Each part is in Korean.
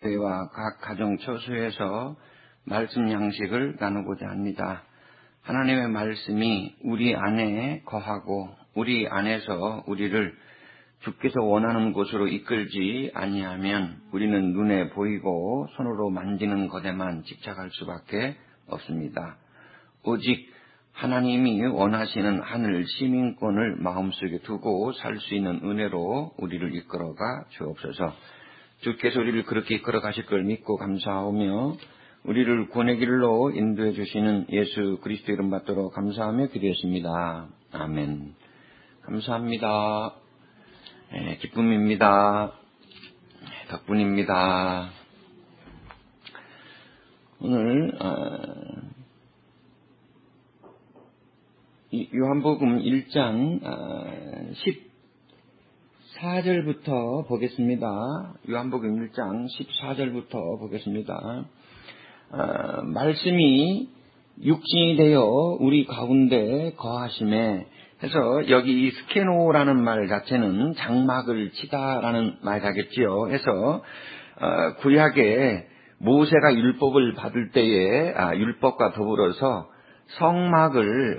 저희와 각 가정 처소에서 말씀 양식을 나누고자 합니다. 하나님의 말씀이 우리 안에 거하고 우리 안에서 우리를 주께서 원하는 곳으로 이끌지 아니하면 우리는 눈에 보이고 손으로 만지는 것에만 집착할 수밖에 없습니다. 오직 하나님이 원하시는 하늘 시민권을 마음속에 두고 살 수 있는 은혜로 우리를 이끌어가 주옵소서. 주께서 우리를 그렇게 이끌어 가실 걸 믿고 감사하며 우리를 구원의 길로 인도해 주시는 예수 그리스도 이름 받도록 감사하며 기도했습니다. 아멘. 감사합니다. 기쁨입니다. 덕분입니다. 오늘 요한복음 1장 14절부터 보겠습니다. 요한복음 1장 14절부터 보겠습니다. 말씀이 육신이 되어 우리 가운데 거하심에 해서 여기 이 스케노라는 말 자체는 장막을 치다라는 말이겠지요. 해서 구약에 모세가 율법을 받을 때에 율법과 더불어서 성막을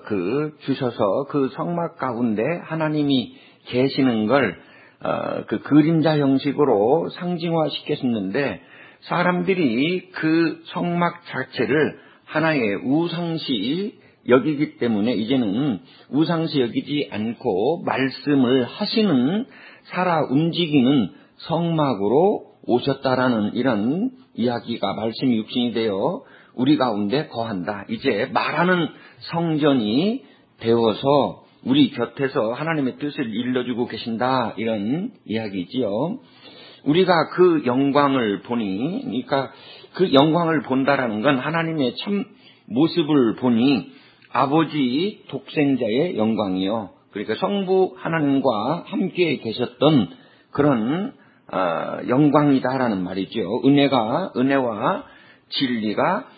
주셔서 그 성막 가운데 하나님이 계시는 걸 그 그림자 형식으로 상징화 시켰었는데 사람들이 그 성막 자체를 하나의 우상시 여기기 때문에 이제는 우상시 여기지 않고 말씀을 하시는 살아 움직이는 성막으로 오셨다라는 이런 이야기가 말씀이 육신이 되어 우리 가운데 거한다. 이제 말하는 성전이 되어서 우리 곁에서 하나님의 뜻을 일러주고 계신다. 이런 이야기지요. 우리가 그 영광을 보니, 그러니까 그 영광을 본다라는 건 하나님의 참 모습을 보니 아버지 독생자의 영광이요. 그러니까 성부 하나님과 함께 계셨던 그런 영광이다라는 말이죠. 은혜와 진리가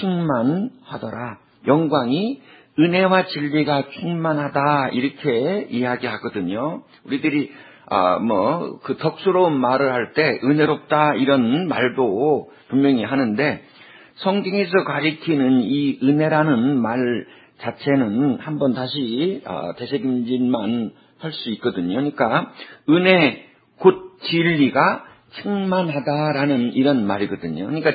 충만하더라. 영광이 은혜와 진리가 충만하다 이렇게 이야기하거든요. 우리들이 그 덕스러운 말을 할 때 은혜롭다 이런 말도 분명히 하는데 성경에서 가리키는 이 은혜라는 말 자체는 한번 다시 되새김질만 할 수 있거든요. 그러니까 은혜 곧 진리가 충만하다라는 이런 말이거든요. 그러니까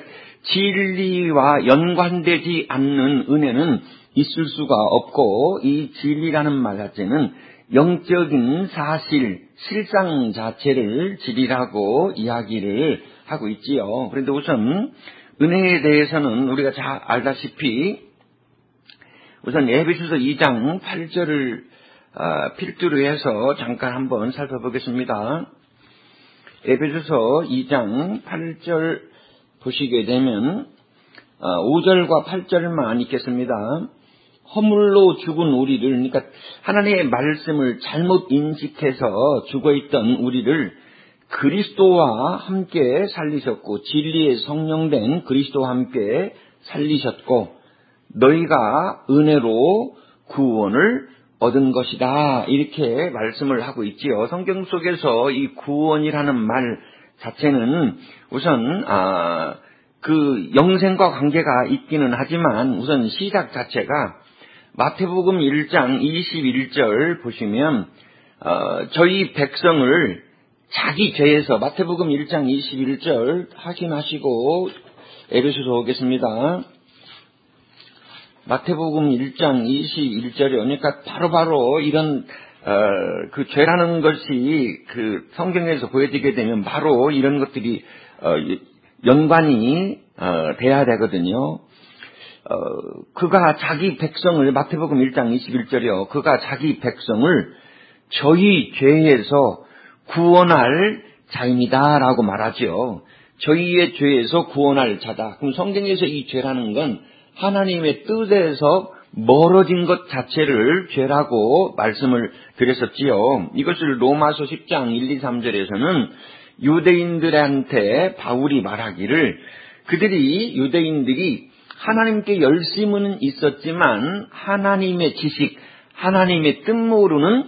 진리와 연관되지 않는 은혜는 있을 수가 없고 이 진리라는 말 자체는 영적인 사실, 실상 자체를 진리라고 이야기를 하고 있지요. 그런데 우선 은혜에 대해서는 우리가 잘 알다시피 우선 에베소서 2장 8절을 필두로 해서 잠깐 한번 살펴보겠습니다. 에베소서 2장 8절 보시게 되면 5절과 8절만 읽겠습니다. 허물로 죽은 우리를, 그러니까 하나님의 말씀을 잘못 인식해서 죽어있던 우리를 그리스도와 함께 살리셨고 진리의 성령된 그리스도와 함께 살리셨고 너희가 은혜로 구원을 얻은 것이다 이렇게 말씀을 하고 있지요. 성경 속에서 이 구원이라는 말 자체는 우선 그 영생과 관계가 있기는 하지만 우선 시작 자체가 마태복음 1장 21절 보시면 저희 백성을 자기 죄에서 마태복음 1장 21절 확인하시고 에베소서 오겠습니다. 마태복음 1장 21절에 그러니까 바로 이런 그 죄라는 것이 그 성경에서 보여지게 되면 바로 이런 것들이 연관이 돼야 되거든요. 그가 자기 백성을 마태복음 1장 21절이요. 그가 자기 백성을 저희 죄에서 구원할 자입니다라고 말하죠. 저희의 죄에서 구원할 자다. 그럼 성경에서 이 죄라는 건 하나님의 뜻에서 멀어진 것 자체를 죄라고 말씀을 드렸었지요. 이것을 로마서 10장 1, 2, 3절에서는 유대인들한테 바울이 말하기를 유대인들이 하나님께 열심은 있었지만 하나님의 지식, 하나님의 뜻 모르는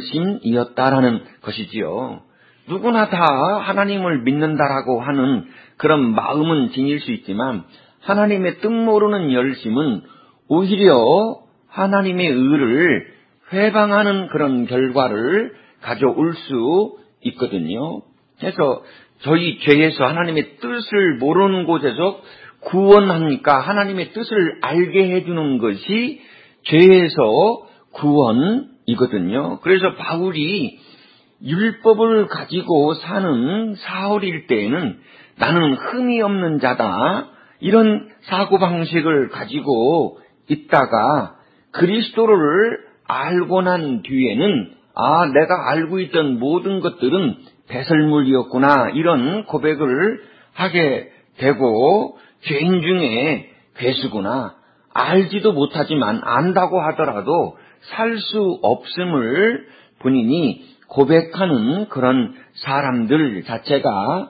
열심이었다라는 것이지요. 누구나 다 하나님을 믿는다라고 하는 그런 마음은 지닐 수 있지만 하나님의 뜻 모르는 열심은 오히려 하나님의 의를 회방하는 그런 결과를 가져올 수 있거든요. 그래서 저희 죄에서 하나님의 뜻을 모르는 곳에서 구원하니까 하나님의 뜻을 알게 해주는 것이 죄에서 구원이거든요. 그래서 바울이 율법을 가지고 사는 사울일 때에는 나는 흠이 없는 자다, 이런 사고방식을 가지고 있다가 그리스도를 알고 난 뒤에는 내가 알고 있던 모든 것들은 배설물이었구나, 이런 고백을 하게 되고 죄인 중에 괴수구나, 알지도 못하지만 안다고 하더라도 살 수 없음을 본인이 고백하는 그런 사람들 자체가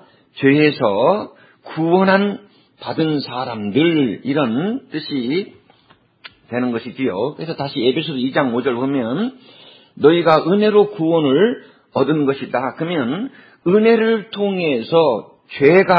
죄에서 구원한 받은 사람들, 이런 뜻이 되는 것이지요. 그래서 다시 에베소서 2장 5절 보면 너희가 은혜로 구원을 얻은 것이다. 그러면 은혜를 통해서 죄가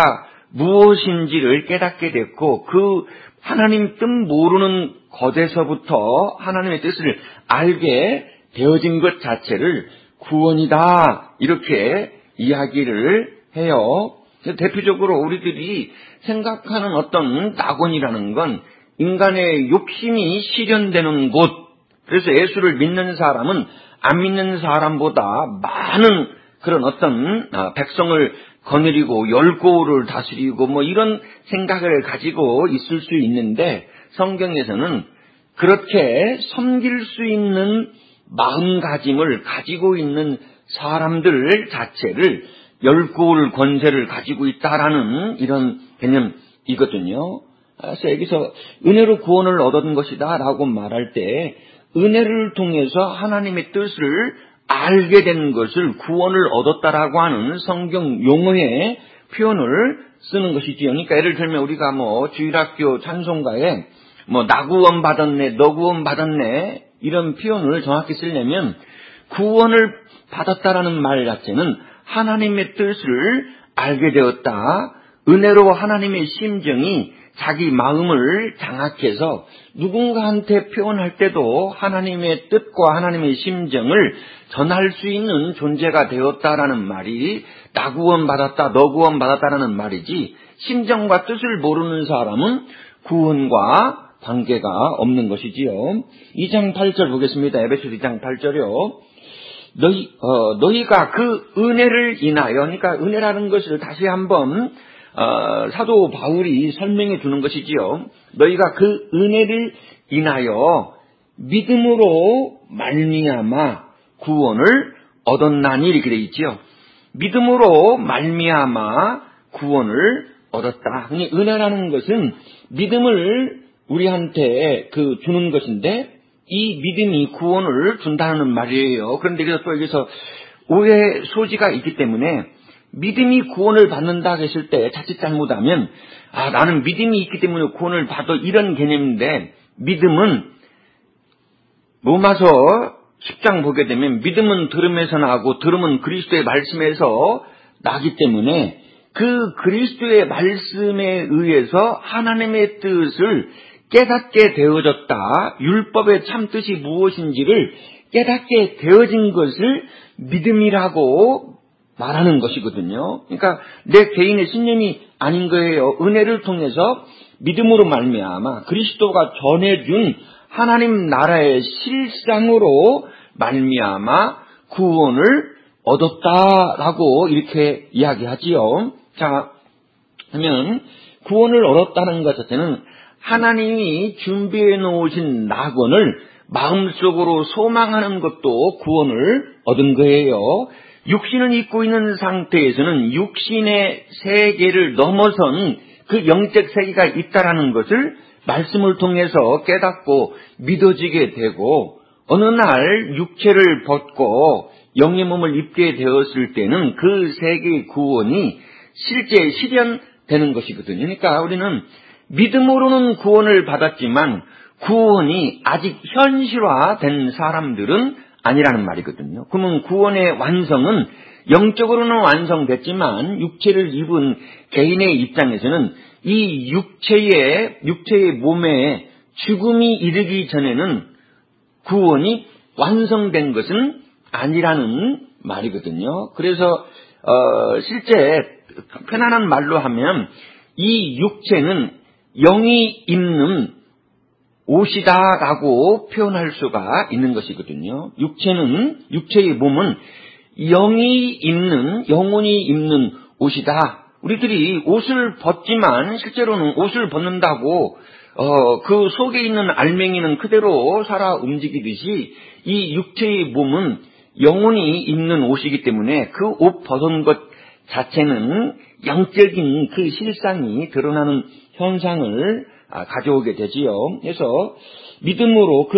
무엇인지를 깨닫게 됐고 그 하나님 뜻 모르는 것에서부터 하나님의 뜻을 알게 되어진 것 자체를 구원이다, 이렇게 이야기를 해요. 대표적으로 우리들이 생각하는 어떤 낙원이라는 건 인간의 욕심이 실현되는 곳, 그래서 예수를 믿는 사람은 안 믿는 사람보다 많은 그런 어떤 백성을 거느리고 열고를 다스리고 이런 생각을 가지고 있을 수 있는데 성경에서는 그렇게 섬길 수 있는 마음가짐을 가지고 있는 사람들 자체를 열고울 권세를 가지고 있다라는 이런 개념이거든요. 그래서 여기서 은혜로 구원을 얻은 것이다 라고 말할 때 은혜를 통해서 하나님의 뜻을 알게 된 것을 구원을 얻었다라고 하는 성경 용어의 표현을 쓰는 것이지요. 그러니까 예를 들면 우리가 주일학교 찬송가에 나 구원 받았네, 너 구원 받았네, 이런 표현을 정확히 쓰려면 구원을 받았다라는 말 자체는 하나님의 뜻을 알게 되었다, 은혜로 하나님의 심정이 자기 마음을 장악해서 누군가한테 표현할 때도 하나님의 뜻과 하나님의 심정을 전할 수 있는 존재가 되었다라는 말이 나 구원 받았다, 너 구원 받았다라는 말이지, 심정과 뜻을 모르는 사람은 구원과 관계가 없는 것이지요. 2장 8절 보겠습니다. 에베소서 2장 8절이요. 너희가 그 은혜를 인하여, 그러니까 은혜라는 것을 다시 한번 사도 바울이 설명해 주는 것이지요. 너희가 그 은혜를 인하여 믿음으로 말미암아 구원을 얻었나니, 이렇게 되어 있지요. 믿음으로 말미암아 구원을 얻었다. 은혜라는 것은 믿음을 우리한테 주는 것인데 이 믿음이 구원을 준다는 말이에요. 그런데 여기서 오해 소지가 있기 때문에 믿음이 구원을 받는다 했을 때 자칫 잘못하면 나는 믿음이 있기 때문에 구원을 받아, 이런 개념인데, 믿음은 로마서 10장 보게 되면 믿음은 들음에서 나고 들음은 그리스도의 말씀에서 나기 때문에 그 그리스도의 말씀에 의해서 하나님의 뜻을 깨닫게 되어졌다, 율법의 참 뜻이 무엇인지를 깨닫게 되어진 것을 믿음이라고 말하는 것이거든요. 그러니까 내 개인의 신념이 아닌 거예요. 은혜를 통해서 믿음으로 말미암아 그리스도가 전해준 하나님 나라의 실상으로 말미암아 구원을 얻었다라고 이렇게 이야기하지요. 자, 그러면 구원을 얻었다는 것 자체는 하나님이 준비해 놓으신 낙원을 마음속으로 소망하는 것도 구원을 얻은 거예요. 육신을 입고 있는 상태에서는 육신의 세계를 넘어선 그 영적 세계가 있다라는 것을 말씀을 통해서 깨닫고 믿어지게 되고, 어느 날 육체를 벗고 영의 몸을 입게 되었을 때는 그 세계의 구원이 실제 실현되는 것이거든요. 그러니까 우리는 믿음으로는 구원을 받았지만 구원이 아직 현실화된 사람들은 아니라는 말이거든요. 그러면 구원의 완성은 영적으로는 완성됐지만 육체를 입은 개인의 입장에서는 이 육체의 몸에 죽음이 이르기 전에는 구원이 완성된 것은 아니라는 말이거든요. 그래서 실제 편안한 말로 하면 이 육체는 영이 입는 옷이다라고 표현할 수가 있는 것이거든요. 육체의 몸은 영혼이 입는 옷이다. 우리들이 옷을 벗지만 실제로는 옷을 벗는다고 그 속에 있는 알맹이는 그대로 살아 움직이듯이 이 육체의 몸은 영혼이 입는 옷이기 때문에 그 옷 벗은 것 자체는 영적인 그 실상이 드러나는 현상을 가져오게 되지요. 그래서 믿음으로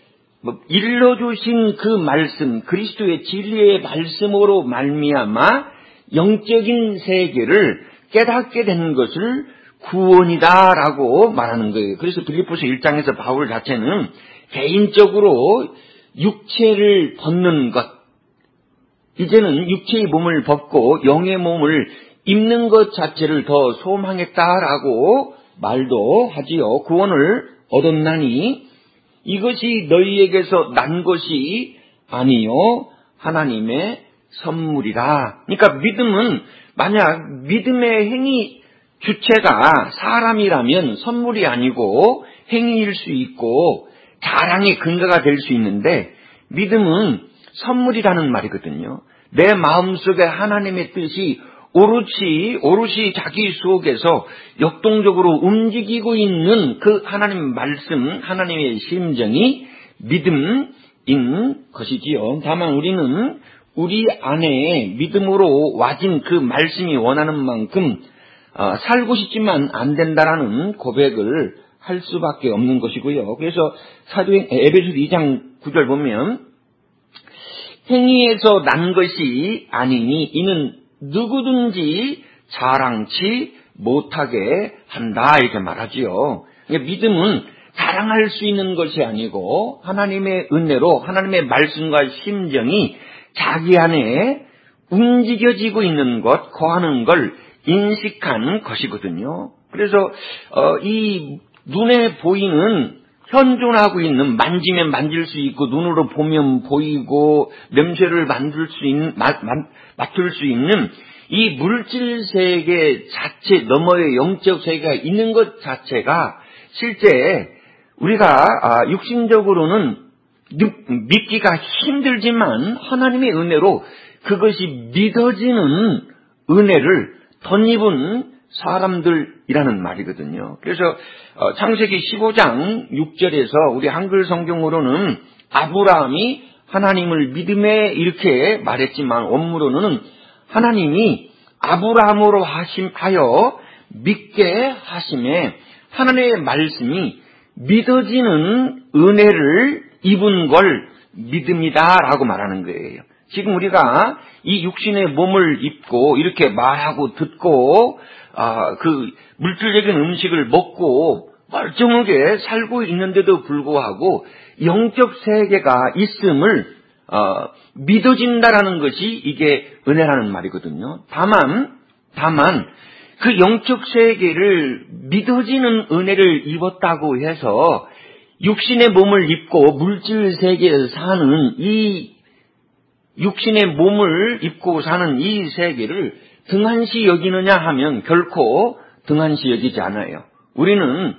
일러주신 그 말씀, 그리스도의 진리의 말씀으로 말미암아 영적인 세계를 깨닫게 되는 것을 구원이다라고 말하는 거예요. 그래서 빌립보서 1장에서 바울 자체는 개인적으로 육체를 벗는 것, 이제는 육체의 몸을 벗고 영의 몸을 입는 것 자체를 더 소망했다라고 말도 하지요. 구원을 얻었나니 이것이 너희에게서 난 것이 아니요 하나님의 선물이라. 그러니까 믿음은 만약 믿음의 행위 주체가 사람이라면 선물이 아니고 행위일 수 있고 자랑의 근거가 될 수 있는데 믿음은 선물이라는 말이거든요. 내 마음속에 하나님의 뜻이 오롯이 자기 속에서 역동적으로 움직이고 있는 그 하나님 말씀, 하나님의 심정이 믿음인 것이지요. 다만 우리는 우리 안에 믿음으로 와진 그 말씀이 원하는 만큼 살고 싶지만 안 된다라는 고백을 할 수밖에 없는 것이고요. 그래서 에베소서 2장 9절 보면 행위에서 난 것이 아니니 이는 누구든지 자랑치 못하게 한다 이렇게 말하지요. 믿음은 자랑할 수 있는 것이 아니고 하나님의 은혜로 하나님의 말씀과 심정이 자기 안에 움직여지고 있는 것, 거하는 걸 인식한 것이거든요. 그래서 이 눈에 보이는 현존하고 있는 만지면 만질 수 있고 눈으로 보면 보이고 냄새를 맡을 수 있는 이 물질 세계 자체 너머의 영적 세계가 있는 것 자체가 실제 우리가 육신적으로는 믿기가 힘들지만 하나님의 은혜로 그것이 믿어지는 은혜를 덧입은 사람들이라는 말이거든요. 그래서 창세기 15장 6절에서 우리 한글 성경으로는 아브라함이 하나님을 믿음에 이렇게 말했지만 원문으로는 하나님이 아브라함으로 하여 믿게 하심에 하나님의 말씀이 믿어지는 은혜를 입은 걸 믿음이다라고 말하는 거예요. 지금 우리가 이 육신의 몸을 입고 이렇게 말하고 듣고 그 물질적인 음식을 먹고 멀쩡하게 살고 있는데도 불구하고 영적 세계가 있음을 믿어진다라는 것이 이게 은혜라는 말이거든요. 다만 그 영적 세계를 믿어지는 은혜를 입었다고 해서 육신의 몸을 입고 물질 세계에서 사는 이 육신의 몸을 입고 사는 이 세계를 등한시 여기느냐 하면 결코 등한시 여기지 않아요. 우리는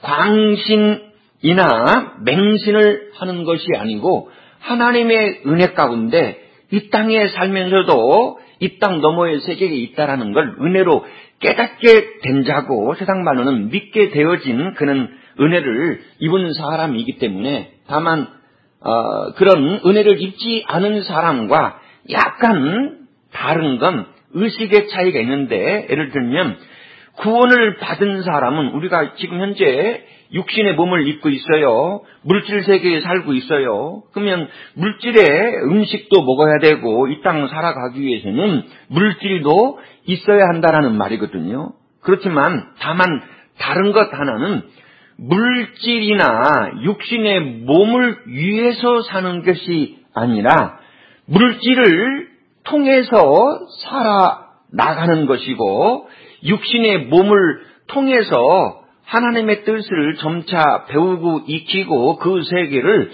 광신이나 맹신을 하는 것이 아니고 하나님의 은혜 가운데 이 땅에 살면서도 이 땅 너머의 세계에 있다라는 걸 은혜로 깨닫게 된 자고 세상 말로는 믿게 되어진 그는 은혜를 입은 사람이기 때문에 다만 그런 은혜를 입지 않은 사람과 약간 다른 건 의식의 차이가 있는데 예를 들면 구원을 받은 사람은 우리가 지금 현재 육신의 몸을 입고 있어요. 물질 세계에 살고 있어요. 그러면 물질의 음식도 먹어야 되고 이 땅 살아가기 위해서는 물질도 있어야 한다라는 말이거든요. 그렇지만 다만 다른 것 하나는 물질이나 육신의 몸을 위해서 사는 것이 아니라 물질을 통해서 살아나가는 것이고 육신의 몸을 통해서 하나님의 뜻을 점차 배우고 익히고 그 세계를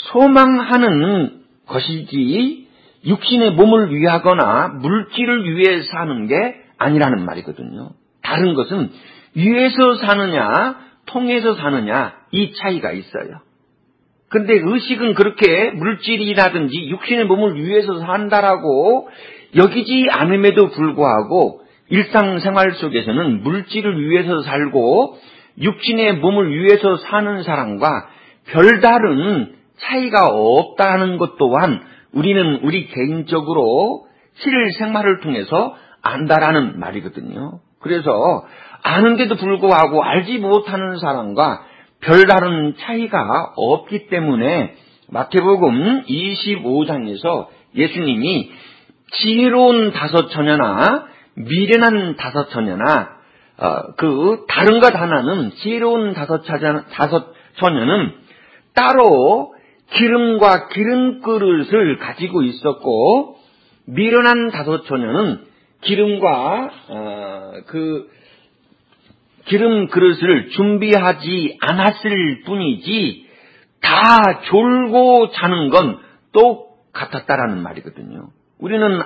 소망하는 것이지 육신의 몸을 위하거나 물질을 위해 사는 게 아니라는 말이거든요. 다른 것은 위에서 사느냐 통해서 사느냐 이 차이가 있어요. 근데 의식은 그렇게 물질이라든지 육신의 몸을 위해서 산다라고 여기지 않음에도 불구하고 일상생활 속에서는 물질을 위해서 살고 육신의 몸을 위해서 사는 사람과 별다른 차이가 없다는 것 또한 우리는 우리 개인적으로 실생활을 통해서 안다라는 말이거든요. 그래서 아는데도 불구하고 알지 못하는 사람과 별다른 차이가 없기 때문에 마태복음 25장에서 예수님이 지혜로운 5처녀나 미련한 5처녀나 그 다른 것 하나는 지혜로운 5처녀는 따로 기름과 기름 그릇을 가지고 있었고 미련한 5처녀는 기름과 그 기름 그릇을 준비하지 않았을 뿐이지 다 졸고 자는 건 똑같았다라는 말이거든요. 우리는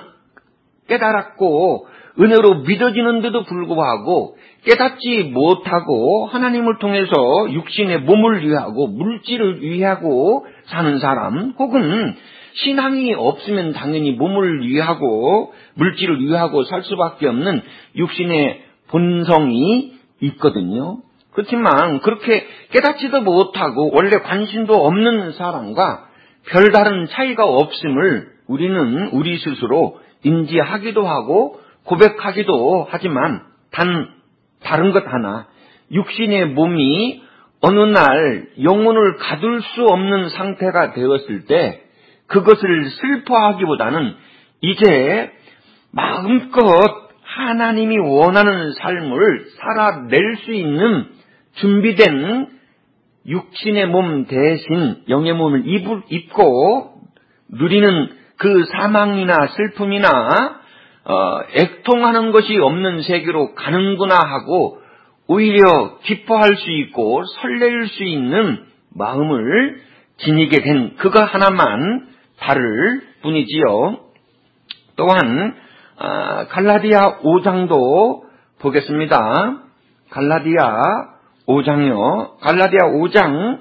깨달았고 은혜로 믿어지는데도 불구하고 깨닫지 못하고 하나님을 통해서 육신의 몸을 위하고 물질을 위하고 사는 사람 혹은 신앙이 없으면 당연히 몸을 위하고 물질을 위하고 살 수밖에 없는 육신의 본성이 있거든요. 그렇지만 그렇게 깨닫지도 못하고 원래 관심도 없는 사람과 별다른 차이가 없음을 우리는 우리 스스로 인지하기도 하고 고백하기도 하지만 다른 것 하나 육신의 몸이 어느 날 영혼을 가둘 수 없는 상태가 되었을 때 그것을 슬퍼하기보다는 이제 마음껏 하나님이 원하는 삶을 살아낼 수 있는 준비된 육신의 몸 대신 영의 몸을 입고 누리는 그 사망이나 슬픔이나 애통하는 것이 없는 세계로 가는구나 하고 오히려 기뻐할 수 있고 설렐 수 있는 마음을 지니게 된 그거 하나만 다를 뿐이지요. 또한 갈라디아 5장도 보겠습니다. 갈라디아 5장이요. 갈라디아 5장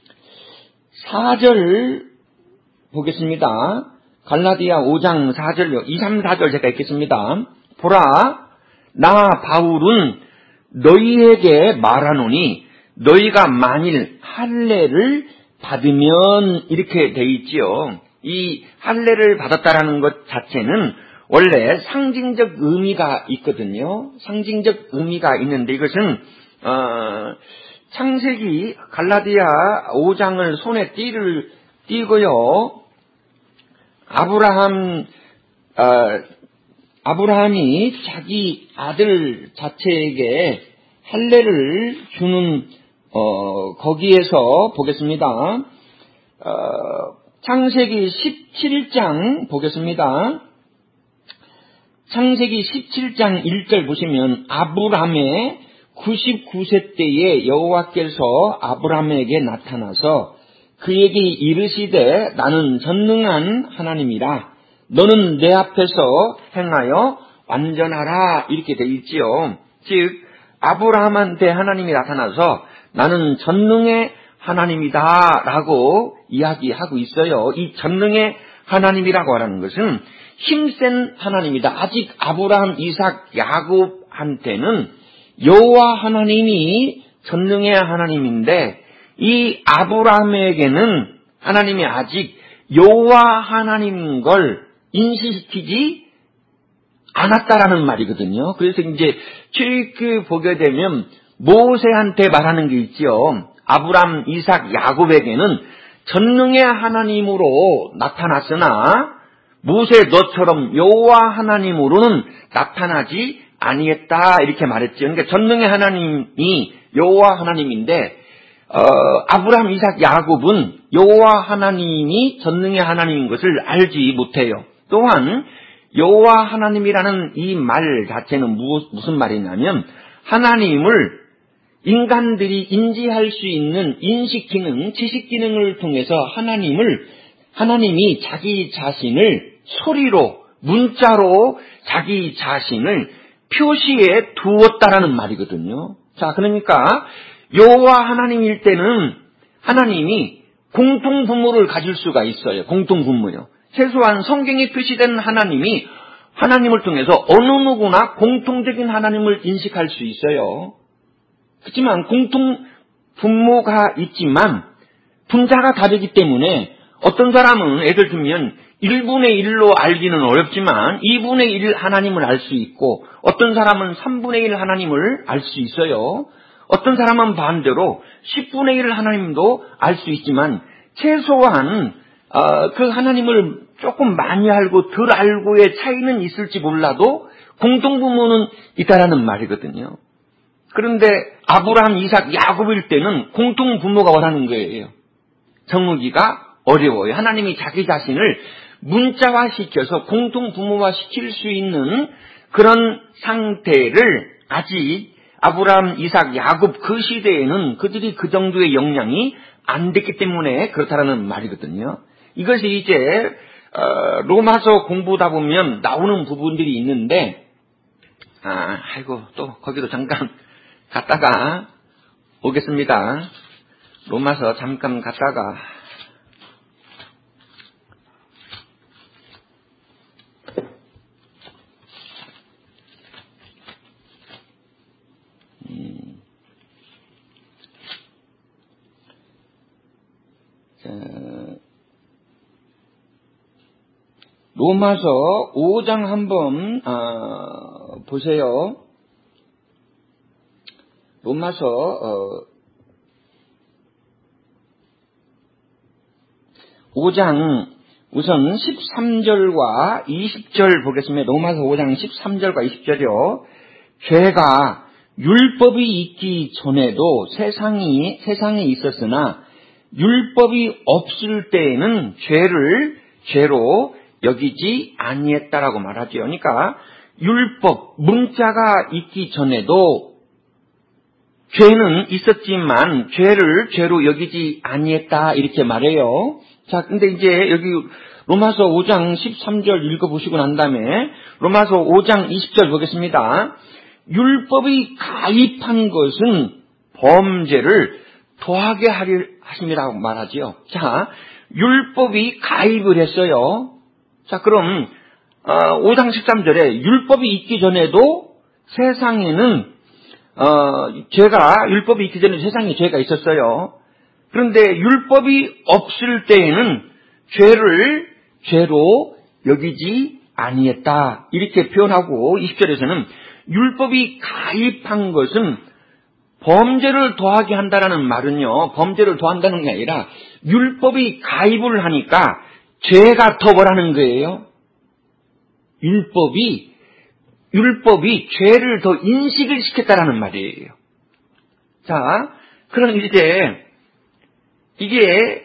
4절 보겠습니다. 갈라디아 5장 4절요. 2, 3, 4절 제가 읽겠습니다. 보라, 나 바울은 너희에게 말하노니 너희가 만일 할례를 받으면 이렇게 돼 있지요. 이 할례를 받았다라는 것 자체는 원래 상징적 의미가 있거든요. 상징적 의미가 있는데 이것은 창세기 갈라디아 5장을 손에 띄고요. 아브라함이 자기 아들 자체에게 할례를 주는 거기에서 보겠습니다. 창세기 17장 보겠습니다. 창세기 17장 1절 보시면 아브라함의 99세 때에 여호와께서 아브라함에게 나타나서 그에게 이르시되 나는 전능한 하나님이라 너는 내 앞에서 행하여 완전하라 이렇게 되어 있지요. 즉 아브라함한테 하나님이 나타나서 나는 전능의 하나님이다 라고 이야기하고 있어요. 이 전능의 하나님이라고 하는 것은 힘센 하나님이다. 아직 아브라함, 이삭, 야곱한테는 여호와 하나님이 전능의 하나님인데 이 아브라함에게는 하나님이 아직 여호와 하나님인 걸 인식시키지 않았다라는 말이거든요. 그래서 이제 출애굽 보게 되면 모세한테 말하는 게 있지요. 아브라함, 이삭, 야곱에게는 전능의 하나님으로 나타났으나 모세 너처럼 여호와 하나님으로는 나타나지 아니했다 이렇게 말했죠. 그러니까 전능의 하나님이 여호와 하나님인데 아브라함, 이삭, 야곱은 여호와 하나님이 전능의 하나님인 것을 알지 못해요. 또한 여호와 하나님이라는 이 말 자체는 무슨 말이냐면 하나님을 인간들이 인지할 수 있는 인식 기능, 지식 기능을 통해서 하나님이 자기 자신을 소리로, 문자로 자기 자신을 표시해 두었다라는 말이거든요. 자, 그러니까 여호와 하나님일 때는 하나님이 공통분모를 가질 수가 있어요. 공통분모요. 최소한 성경에 표시된 하나님을 통해서 어느 누구나 공통적인 하나님을 인식할 수 있어요. 그렇지만 공통분모가 있지만 분자가 다르기 때문에 어떤 사람은 예를 들면 1분의 1로 알기는 어렵지만 2분의 1 하나님을 알 수 있고 어떤 사람은 3분의 1 하나님을 알 수 있어요. 어떤 사람은 반대로 10분의 1 하나님도 알 수 있지만 최소한 그 하나님을 조금 많이 알고 덜 알고의 차이는 있을지 몰라도 공통분모는 있다라는 말이거든요. 그런데 아브라함, 이삭, 야곱일 때는 공통분모가 원하는 거예요. 정하기가 어려워요. 하나님이 자기 자신을 문자화시켜서 공통분모화시킬 수 있는 그런 상태를 아직 아브라함, 이삭, 야곱 그 시대에는 그들이 그 정도의 역량이 안 됐기 때문에 그렇다라는 말이거든요. 이것이 이제 로마서 공부하다 보면 나오는 부분들이 있는데 또 거기도 잠깐 갔다가 오겠습니다. 로마서 잠깐 갔다가 로마서 5장 한번 보세요. 로마서 5장 우선 13절과 20절 보겠습니다. 로마서 5장 13절과 20절이요. 죄가 율법이 있기 전에도 세상에 있었으나 율법이 없을 때에는 죄를 죄로 여기지 아니했다라고 말하죠. 그러니까 율법, 문자가 있기 전에도 죄는 있었지만 죄를 죄로 여기지 아니했다 이렇게 말해요. 자, 근데 이제 여기 로마서 5장 13절 읽어보시고 난 다음에 로마서 5장 20절 보겠습니다. 율법이 가입한 것은 범죄를 더하게 하려 하심이라고 말하지요. 자, 율법이 가입을 했어요. 자, 그럼 5장 13절에 율법이 있기 전에도 세상에는 율법이 있기 전에 세상에 죄가 있었어요. 그런데 율법이 없을 때에는 죄를 죄로 여기지 아니했다 이렇게 표현하고 20절에서는 율법이 가입한 것은 범죄를 더하게 한다라는 말은요, 범죄를 더한다는 게 아니라 율법이 가입을 하니까 죄가 더 뭐라는 거예요? 율법이 죄를 더 인식을 시켰다라는 말이에요. 자, 그럼 이제 이게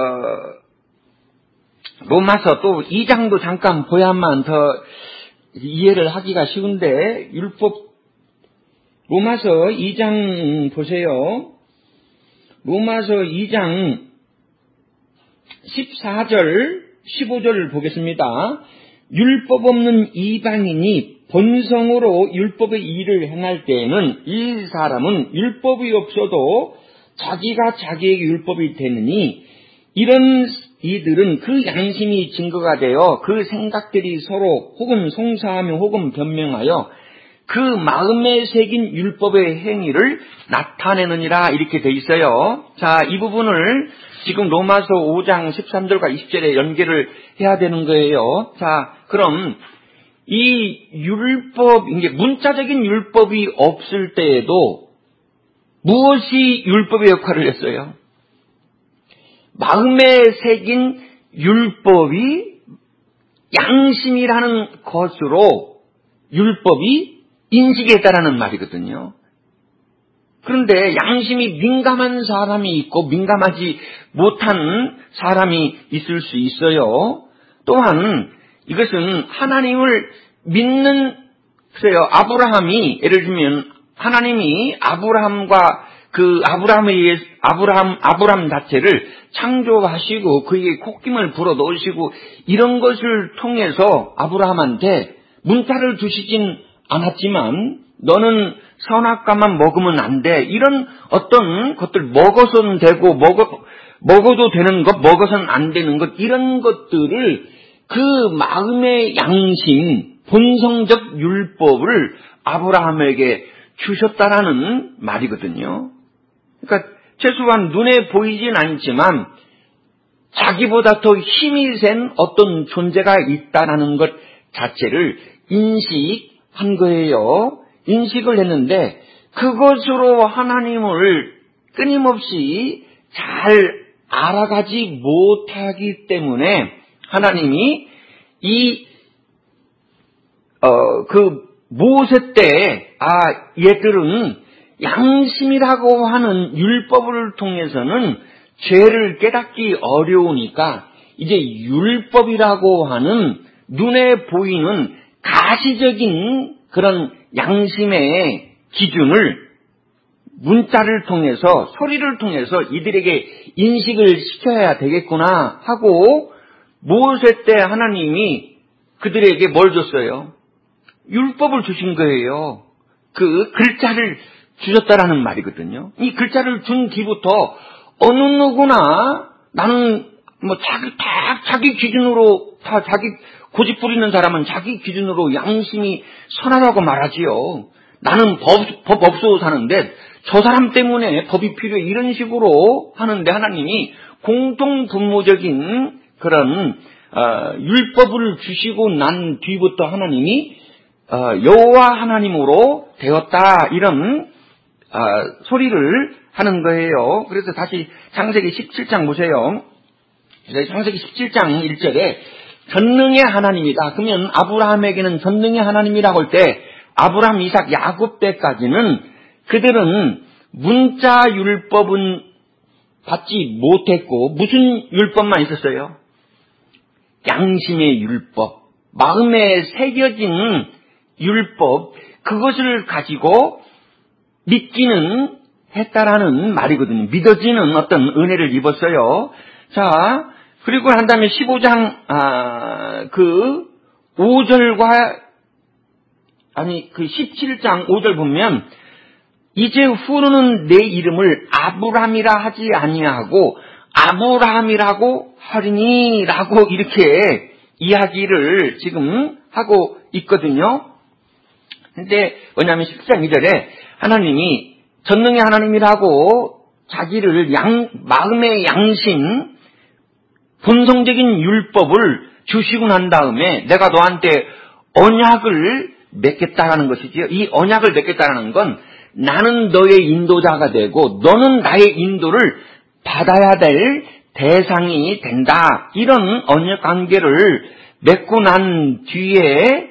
로마서 또 2장도 잠깐 보야만 더 이해를 하기가 쉬운데 로마서 2장 보세요. 로마서 2장 14절 15절을 보겠습니다. 율법 없는 이방인이 본성으로 율법의 일을 행할 때에는 이 사람은 율법이 없어도 자기가 자기에게 율법이 되느니 이런 이들은 그 양심이 증거가 되어 그 생각들이 서로 혹은 송사하며 혹은 변명하여 그 마음에 새긴 율법의 행위를 나타내느니라 이렇게 돼 있어요. 자, 이 부분을 지금 로마서 5장 13절과 20절에 연결을 해야 되는 거예요. 자, 그럼 이 율법, 이제 문자적인 율법이 없을 때에도 무엇이 율법의 역할을 했어요? 마음에 새긴 율법이 양심이라는 것으로 율법이 인식했다라는 말이거든요. 그런데 양심이 민감한 사람이 있고 민감하지 못한 사람이 있을 수 있어요. 또한 이것은 하나님을 믿는, 글쎄요, 아브라함이, 예를 들면 하나님이 아브라함과 그 아브라함 자체를 창조하시고 그에게 콧김을 불어 넣으시고 이런 것을 통해서 아브라함한테 문자를 주시진 않았지만 너는 선악과만 먹으면 안 돼. 이런 어떤 것들 먹어서는 되고 먹어도 되는 것, 먹어서는 안 되는 것, 이런 것들을 그 마음의 양심, 본성적 율법을 아브라함에게 주셨다라는 말이거든요. 그러니까 최소한 눈에 보이진 않지만 자기보다 더 힘이 센 어떤 존재가 있다라는 것 자체를 인식한 거예요. 인식을 했는데 그것으로 하나님을 끊임없이 잘 알아가지 못하기 때문에 하나님이 모세 때 얘들은 양심이라고 하는 율법을 통해서는 죄를 깨닫기 어려우니까 이제 율법이라고 하는 눈에 보이는 가시적인 그런 양심의 기준을 문자를 통해서, 소리를 통해서 이들에게 인식을 시켜야 되겠구나 하고 모세 때 하나님이 그들에게 뭘 줬어요? 율법을 주신 거예요. 그 글자를 주셨다라는 말이거든요. 이 글자를 준 뒤부터 어느 누구나 나는 자기 기준으로 자기 고집 부리는 사람은 자기 기준으로 양심이 선하다고 말하지요. 나는 법 없어도 사는데 저 사람 때문에 법이 필요해 이런 식으로 하는데 하나님이 공통분모적인 그런 율법을 주시고 난 뒤부터 하나님이 여호와 하나님으로 되었다 이런 소리를 하는 거예요. 그래서 다시 창세기 17장 보세요. 창세기 17장 1절에 전능의 하나님이다. 그러면 아브라함에게는 전능의 하나님이라고 할 때 아브라함, 이삭, 야곱 때까지는 그들은 문자 율법은 받지 못했고 무슨 율법만 있었어요? 양심의 율법, 마음에 새겨진 율법, 그것을 가지고 믿기는 했다라는 말이거든요. 믿어지는 어떤 은혜를 입었어요. 자, 그리고 한 다음에 15장, 17장 5절 보면, 이제 후로는 내 이름을 아브람이라 하지 아니하고, 아브라함이라고 하리니라고 이렇게 이야기를 지금 하고 있거든요. 근데, 뭐냐면 17장 2절에 하나님이 전능의 하나님이라고 자기를 마음의 양심, 본성적인 율법을 주시고 난 다음에 내가 너한테 언약을 맺겠다라는 것이지요. 이 언약을 맺겠다라는 건 나는 너의 인도자가 되고 너는 나의 인도를 받아야 될 대상이 된다. 이런 언약 관계를 맺고 난 뒤에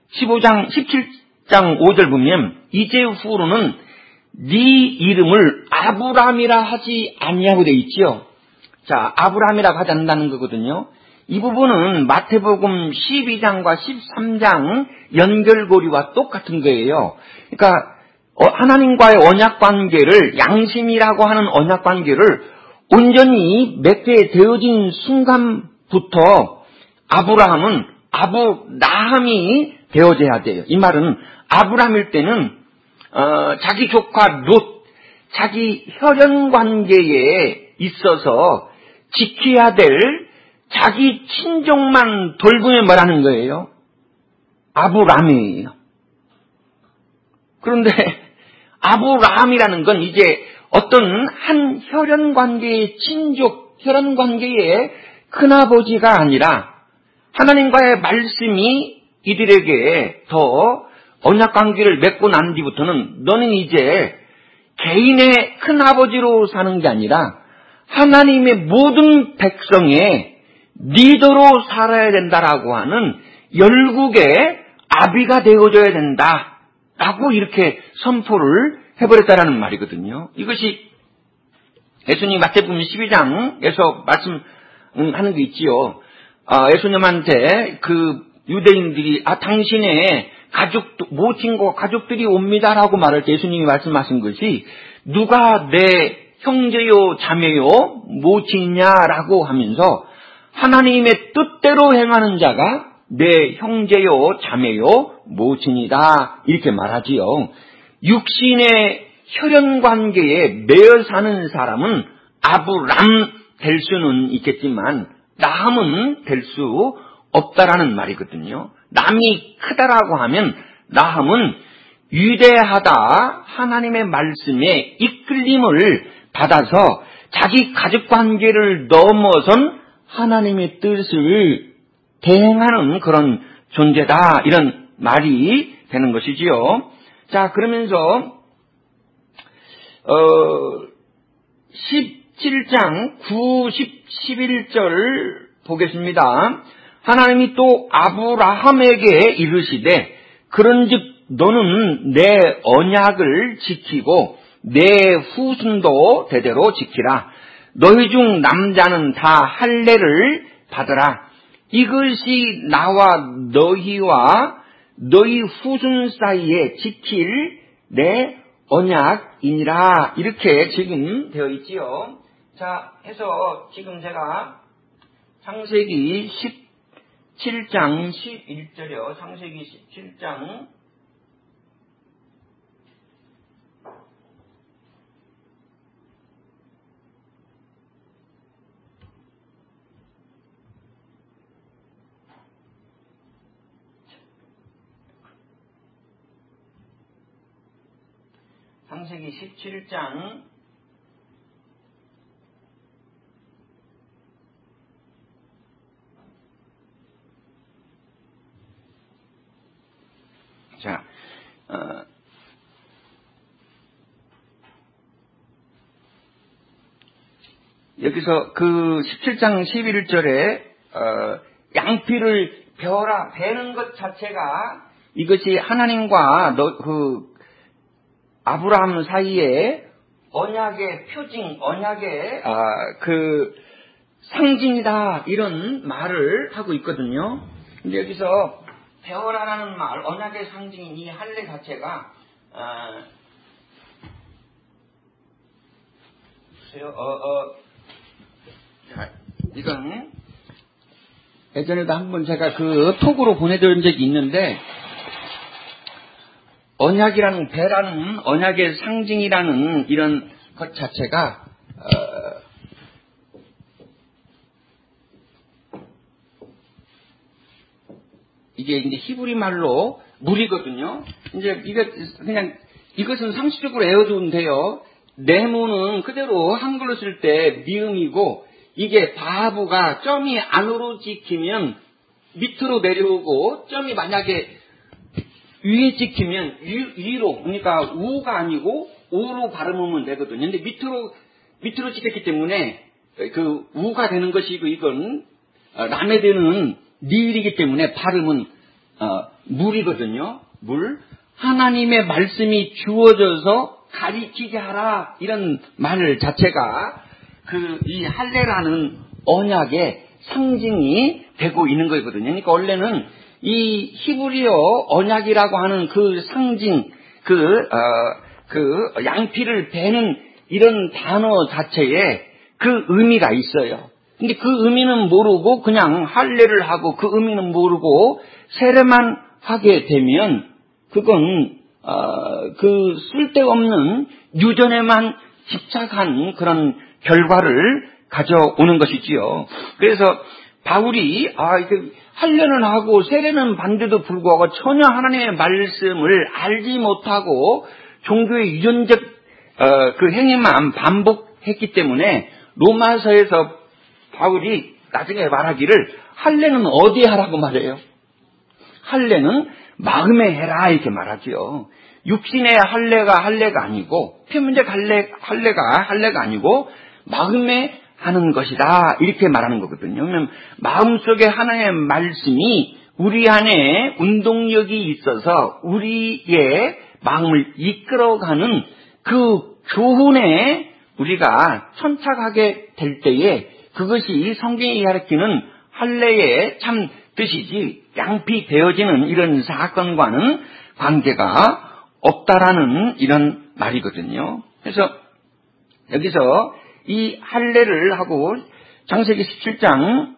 17장 5절 보면 이제 후로는 네 이름을 아브람이라 하지 아니하고 되어 있지요. 자, 아브람이라고 하지 않는다는 거거든요. 이 부분은 마태복음 12장과 13장 연결고리와 똑같은 거예요. 그러니까 하나님과의 언약관계를, 양심이라고 하는 언약관계를 온전히 맺게 되어진 순간부터 아브라함은 아브라함이 되어져야 돼요. 이 말은 아브라함일 때는 자기 조카 롯, 자기 혈연관계에 있어서 지켜야 될 자기 친족만 돌보면 말하는 거예요. 아브람이에요. 그런데 아브람이라는 건 이제 어떤 한 혈연관계의 친족, 혈연관계의 큰아버지가 아니라 하나님과의 말씀이 이들에게 더 언약관계를 맺고 난 뒤부터는 너는 이제 개인의 큰아버지로 사는 게 아니라 하나님의 모든 백성의 리더로 살아야 된다라고 하는 열국의 아비가 되어줘야 된다라고 이렇게 선포를 해버렸다라는 말이거든요. 이것이 예수님 마태복음 12장에서 말씀하는 게 있지요. 예수님한테 그 유대인들이 당신의 모친과 가족들이 옵니다라고 말할 때 예수님이 말씀하신 것이 누가 내 형제요 자매요 모친이냐라고 하면서 하나님의 뜻대로 행하는 자가 내 형제요 자매요 모친이다 이렇게 말하지요. 육신의 혈연관계에 매여 사는 사람은 아브람 될 수는 있겠지만 나함은 될 수 없다라는 말이거든요. 남이 크다라고 하면 나함은 위대하다 하나님의 말씀에 이끌림을 받아서 자기 가족관계를 넘어선 하나님의 뜻을 대행하는 그런 존재다 이런 말이 되는 것이지요. 자, 그러면서 17장 9, 10, 11절 보겠습니다. 하나님이 또 아브라함에게 이르시되 그런즉 너는 내 언약을 지키고 내 후손도 대대로 지키라. 너희 중 남자는 다 할례를 받으라. 이것이 나와 너희와 너희 후손 사이에 지킬 내 언약이니라. 이렇게 지금 되어 있지요. 자, 해서 지금 제가 창세기 17장 11절이요. 창세기 17장 17장 자, 여기서 그 17장 11절에 양피를 베어라 베는 것 자체가 이것이 하나님과 아브라함 사이에 언약의 표징, 언약의 그 상징이다 이런 말을 하고 있거든요. 근데 여기서 베어라라는 말, 언약의 상징인 이 할례 자체가 자, 이건 예전에도 한번 제가 그 톡으로 보내드린 적이 있는데 언약이라는 배라는 언약의 상징이라는 이런 것 자체가 이게 이제 히브리 말로 물이거든요. 이제 이것은 상식적으로 외워두면 돼요. 네모는 그대로 한글로 쓸 때 미음이고 이게 바브가 점이 안으로 찍히면 밑으로 내려오고 점이 만약에 위에 찍히면 위로 그러니까 우가 아니고 우로 발음하면 되거든요. 근데 밑으로 찍혔기 때문에 그 우가 되는 것이고 이건 라메드는 니일이기 때문에 발음은 물이거든요. 물. 하나님의 말씀이 주어져서 가리키게 하라 이런 말 자체가 이 할례라는 언약의 상징이 되고 있는 거거든요. 그러니까 원래는 이 히브리어 언약이라고 하는 그 상징, 양피를 베는 이런 단어 자체에 그 의미가 있어요. 근데 그 의미는 모르고 그냥 할례를 하고 그 의미는 모르고 세례만 하게 되면 그건 그 쓸데없는 유전에만 집착한 그런 결과를 가져오는 것이지요. 그래서 바울이 할례는 하고 세례는 받는데도 불구하고 전혀 하나님의 말씀을 알지 못하고 종교의 유전적 그 행위만 반복했기 때문에 로마서에서 바울이 나중에 말하기를 할례는 어디에 하라고 말해요? 할례는 마음에 해라 이렇게 말하지요. 육신의 할례가 아니고 표면적 할례가 아니고 마음에 하는 것이다 이렇게 말하는 거거든요. 왜냐하면 마음속에 하나님의 말씀이 우리 안에 운동력이 있어서 우리의 마음을 이끌어가는 그 교훈에 우리가 천착하게 될 때에 그것이 성경이 가르치는 할례의 참 뜻이지 양피 베어지는 이런 사건과는 관계가 없다라는 이런 말이거든요. 그래서 여기서 이 할례를 하고 창세기 17장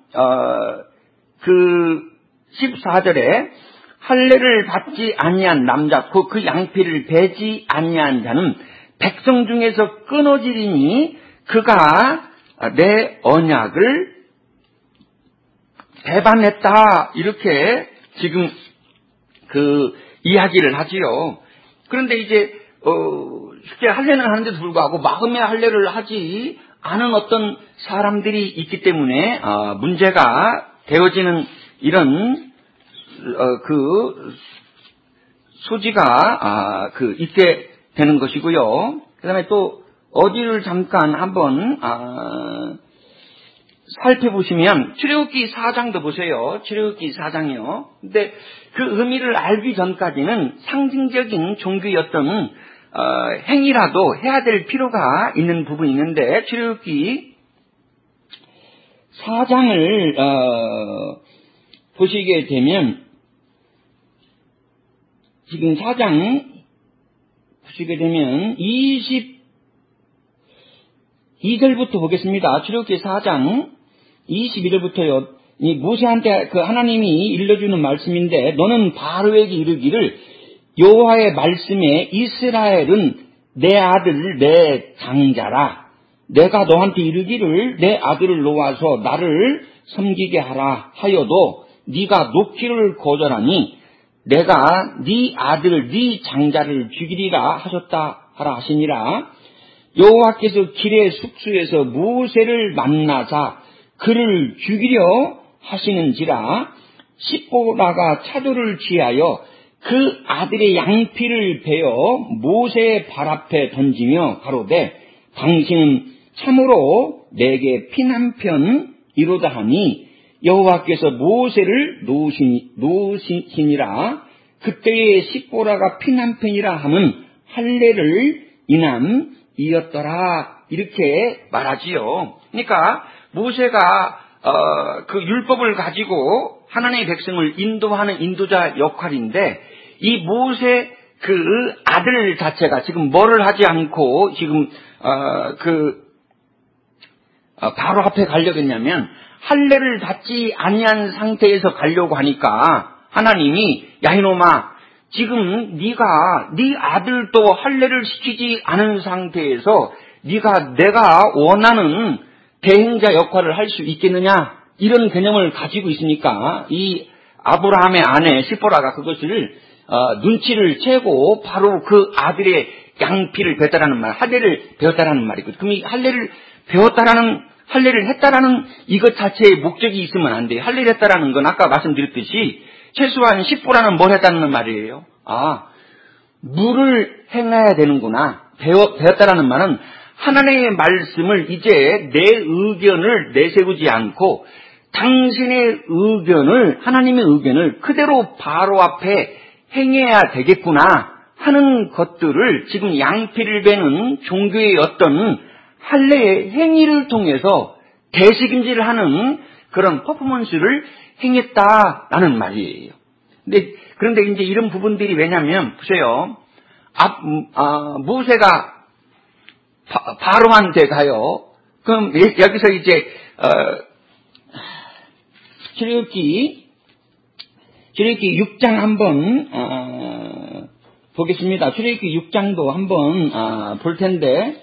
14절에 할례를 받지 아니한 남자 그 양피를 베지 아니한 자는 백성 중에서 끊어지리니 그가 내 언약을 배반했다 이렇게 지금 이야기를 하지요. 그런데 이제 실제 할례는 하는데도 불구하고 마음의 할례를 하지 않은 어떤 사람들이 있기 때문에 문제가 되어지는 이런 소지가 있게 되는 것이고요. 그다음에 또 어디를 잠깐 한번 살펴보시면 출애굽기 4장도 보세요. 출애굽기 4장이요. 근데 그 의미를 알기 전까지는 상징적인 종교였던 행위라도 해야 될 필요가 있는 부분이 있는데 출애굽기 4장을 보시게 되면 지금 4장 보시게 되면 22절부터 보겠습니다. 출애굽기 4장 21절부터요. 모세한테 하나님이 일러주는 말씀인데 너는 바로에게 이르기를 여호와의 말씀에 이스라엘은 내 아들 내 장자라. 내가 너한테 이르기를 내 아들을 놓아서 나를 섬기게 하라 하여도 네가 놓기를 거절하니 내가 네 아들 네 장자를 죽이리라 하셨다 하라 하시니라. 여호와께서 길의 숙소에서 모세를 만나사 그를 죽이려 하시는지라. 십보라가 차도를 취하여 그 아들의 양피를 베어 모세의 발 앞에 던지며 가로되 당신은 참으로 내게 피 한 편 이로다 하니 여호와께서 모세를 놓으시니라. 그때에 십보라가 피 한 편이라 함은 할례를 인함이었더라 이렇게 말하지요. 그러니까 모세가 그 율법을 가지고 하나님의 백성을 인도하는 인도자 역할인데 이 모세 그 아들 자체가 지금 뭐를 하지 않고 지금 바로 앞에 가려고 했냐면 할례를 받지 아니한 상태에서 가려고 하니까 하나님이 야 이놈아 지금 네가 네 아들도 할례를 시키지 않은 상태에서 네가 내가 원하는 대행자 역할을 할 수 있겠느냐 이런 개념을 가지고 있으니까 이 아브라함의 아내 십보라가 그것을 눈치를 채고 바로 그 아들의 양피를 베었다라는 말, 할례를 배웠다라는 말이거든요. 그럼 이 할례를 했다라는 이것 자체의 목적이 있으면 안 돼요. 할례를 했다라는 건 아까 말씀드렸듯이 최소한 십보라는 뭘 했다는 말이에요. 물을 행해야 되는구나. 배웠다라는 말은 하나님의 말씀을 이제 내 의견을 내세우지 않고 당신의 의견을, 하나님의 의견을 그대로 바로 앞에 행해야 되겠구나 하는 것들을 지금 양피를 베는 종교의 어떤 할례의 행위를 통해서 대식임질을 하는 그런 퍼포먼스를 행했다라는 말이에요. 그런데 이제 이런 부분들이 왜냐면, 보세요. 모세가 바로한테 가요. 그럼 여기서 이제, 출애굽기 6장 한번, 보겠습니다. 출애굽기 6장도 한번, 볼 텐데,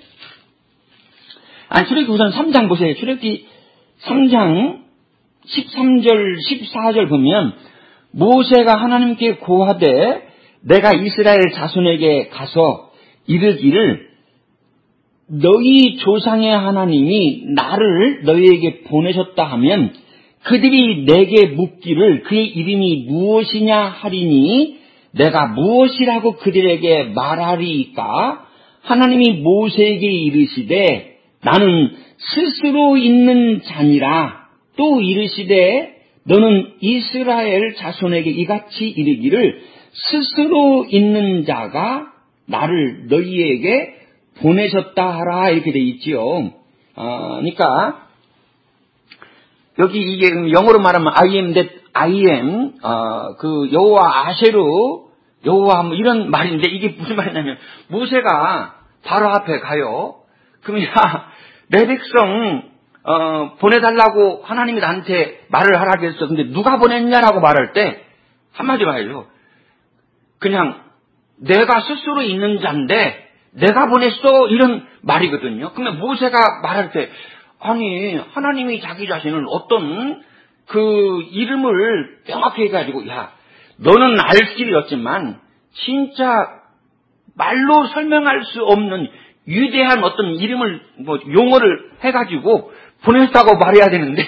출애굽기 우선 3장 보세요. 출애굽기 3장 13절, 14절 보면, 모세가 하나님께 고하되, 내가 이스라엘 자손에게 가서 이르기를, 너희 조상의 하나님이 나를 너희에게 보내셨다 하면 그들이 내게 묻기를 그의 이름이 무엇이냐 하리니 내가 무엇이라고 그들에게 말하리이까? 하나님이 모세에게 이르시되 나는 스스로 있는 자니라. 또 이르시되 너는 이스라엘 자손에게 이같이 이르기를 스스로 있는 자가 나를 너희에게 보내셨다 하라 이렇게 돼 있지요. 그러니까 여기 이게 영어로 말하면 I am that I am, 그 여호와 아셰루, 여호와 뭐 이런 말인데 이게 무슨 말이냐면 모세가 바로 앞에 가요. 그럼 야, 내 백성 보내달라고 하나님이 나한테 말을 하라고 했어. 근데 누가 보냈냐라고 말할 때 한마디로 해요. 그냥 내가 스스로 있는 자인데 내가 보냈어 이런 말이거든요. 그러면 모세가 말할 때 아니 하나님이 자기 자신을 어떤 그 이름을 명확히 해가지고 야 너는 알 길이 없지만 진짜 말로 설명할 수 없는 위대한 어떤 이름을 뭐 용어를 해가지고 보냈다고 말해야 되는데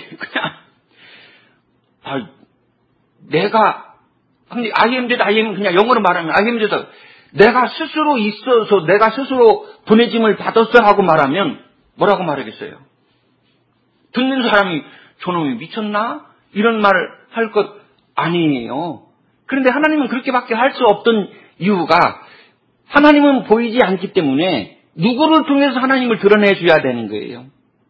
그냥 내가 I am that I am 그냥 영어로 말하면 I am that 내가 스스로 있어서 내가 스스로 보내짐을 받았어 하고 말하면 뭐라고 말하겠어요? 듣는 사람이 저놈이 미쳤나? 이런 말을 할 것 아니에요. 그런데 하나님은 그렇게밖에 할 수 없던 이유가 하나님은 보이지 않기 때문에 누구를 통해서 하나님을 드러내줘야 되는 거예요.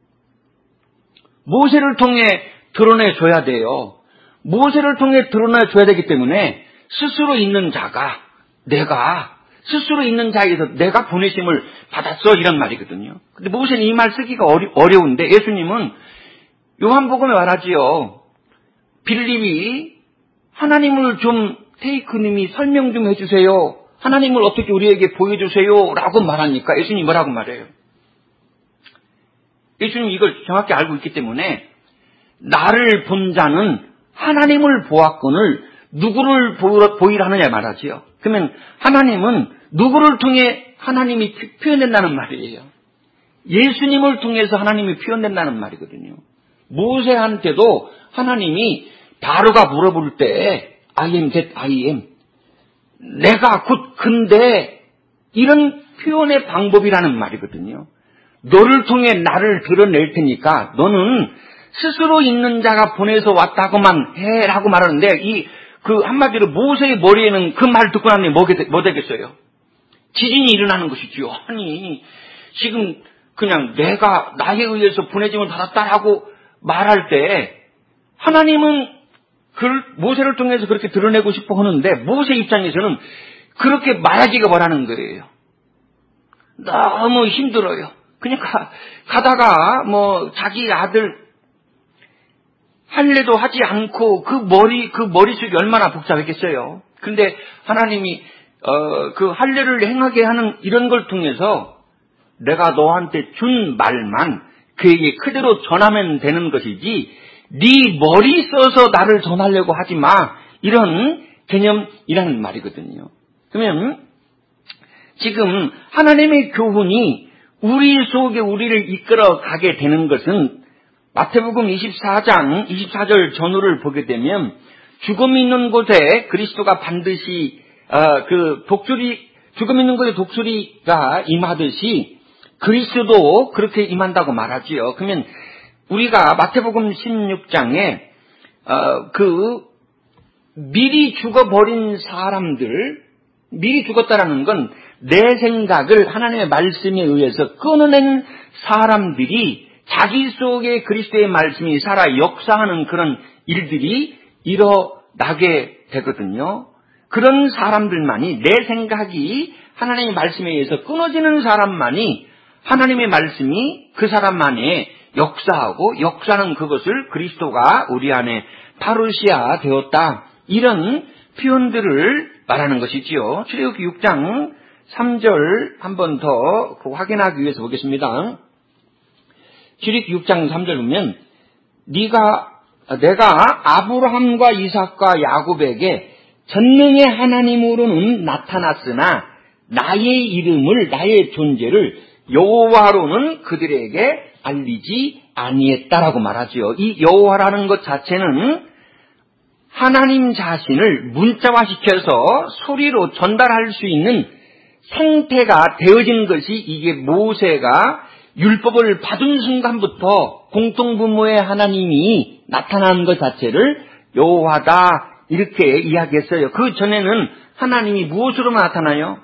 모세를 통해 드러내줘야 돼요. 모세를 통해 드러내줘야 되기 때문에 스스로 있는 자가 내가 스스로 있는 자에게서 내가 보내심을 받았어 이런 말이거든요. 근데 모세는 이 말 쓰기가 어려운데 예수님은 요한복음에 말하지요. 빌립이 하나님을 좀 테이크님이 설명 좀 해주세요. 하나님을 어떻게 우리에게 보여주세요 라고 말하니까 예수님이 뭐라고 말해요? 예수님이 이걸 정확히 알고 있기 때문에 나를 본 자는 하나님을 보았거늘 누구를 보이라느냐 말하지요. 그러면 하나님은 누구를 통해 하나님이 표현된다는 말이에요. 예수님을 통해서 하나님이 표현된다는 말이거든요. 모세한테도 하나님이 바로가 물어볼 때 I am that I am 내가 곧 근데 이런 표현의 방법이라는 말이거든요. 너를 통해 나를 드러낼 테니까 너는 스스로 있는 자가 보내서 왔다고만 해라고 말하는데 그 한마디로 모세의 머리에는 그 말 듣고 나면 뭐 되겠어요? 지진이 일어나는 것이지요. 아니 지금 그냥 내가 나에 의해서 보내짐을 받았다라고 말할 때 하나님은 모세를 통해서 그렇게 드러내고 싶어 하는데 모세 입장에서는 그렇게 말하기가 뭐라는 거예요. 너무 힘들어요. 그냥 가다가 뭐 자기 아들 할례도 하지 않고 그 머릿속이 얼마나 복잡했겠어요. 근데 하나님이 그 할례를 행하게 하는 이런 걸 통해서 내가 너한테 준 말만 그에게 그대로 전하면 되는 것이지 네 머리 써서 나를 전하려고 하지 마. 이런 개념이라는 말이거든요. 그러면 지금 하나님의 교훈이 우리 속에 우리를 이끌어 가게 되는 것은 마태복음 24장 24절 전후를 보게 되면 죽음 있는 곳에 그리스도가 반드시 죽음 있는 곳에 독수리가 임하듯이 그리스도도 그렇게 임한다고 말하지요. 그러면 우리가 마태복음 16장에 미리 죽어버린 사람들, 미리 죽었다라는 건 내 생각을 하나님의 말씀에 의해서 끊어낸 사람들이 자기 속에 그리스도의 말씀이 살아 역사하는 그런 일들이 일어나게 되거든요. 그런 사람들만이 내 생각이 하나님의 말씀에 의해서 끊어지는 사람만이 하나님의 말씀이 그 사람만에 역사하고 역사하는 그것을 그리스도가 우리 안에 파루시아 되었다. 이런 표현들을 말하는 것이지요. 출애굽기 6장 3절 한 번 더 확인하기 위해서 보겠습니다. 출애굽기 6장 3절 보면 내가 아브라함과 이삭과 야곱에게 전능의 하나님으로는 나타났으나 나의 이름을 나의 존재를 여호와로는 그들에게 알리지 아니했다라고 말하지요. 이 여호와라는 것 자체는 하나님 자신을 문자화시켜서 소리로 전달할 수 있는 상태가 되어진 것이 이게 모세가 율법을 받은 순간부터 공통분모의 하나님이 나타나는 것 자체를 여호와다 이렇게 이야기했어요. 그 전에는 하나님이 무엇으로 나타나요?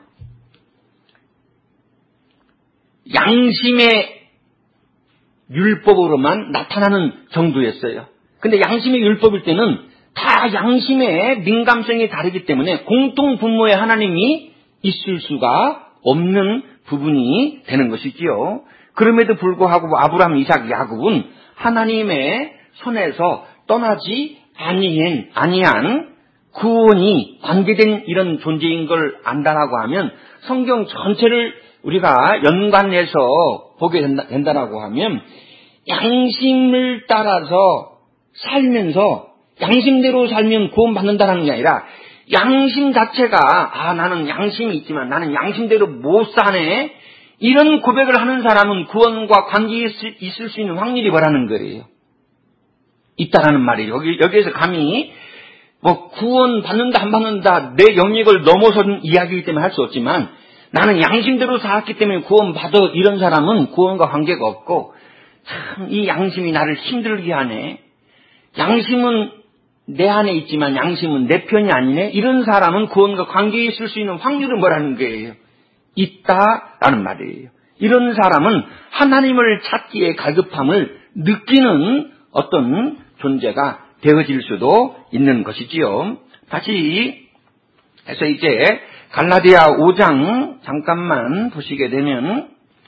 양심의 율법으로만 나타나는 정도였어요. 근데 양심의 율법일 때는 다 양심의 민감성이 다르기 때문에 공통 분모에 하나님이 있을 수가 없는 부분이 되는 것이지요. 그럼에도 불구하고 아브라함, 이삭, 야곱은 하나님의 손에서 떠나지 아니한 구원이 관계된 이런 존재인 걸 안다라고 하면 성경 전체를 우리가 연관해서 보게 된다라고 하면 양심을 따라서 살면서 양심대로 살면 구원받는다라는 게 아니라 양심 자체가 나는 양심이 있지만 나는 양심대로 못 사네, 이런 고백을 하는 사람은 구원과 관계에 있을 수 있는 확률이 뭐라는 거예요? 있다라는 말이에요. 여기에서 감히 구원 받는다 안 받는다 내 영역을 넘어선 이야기이기 때문에 할 수 없지만 나는 양심대로 살았기 때문에 구원 받아, 이런 사람은 구원과 관계가 없고 참 이 양심이 나를 힘들게 하네, 양심은 내 안에 있지만 양심은 내 편이 아니네, 이런 사람은 구원과 관계에 있을 수 있는 확률은 뭐라는 거예요? 있다라는 말이에요. 이런 사람은 하나님을 찾기에 갈급함을 느끼는 어떤 존재가 되어질 수도 있는 것이지요. 다시 해서 이제 갈라디아 5장 잠깐만 보시게 되면,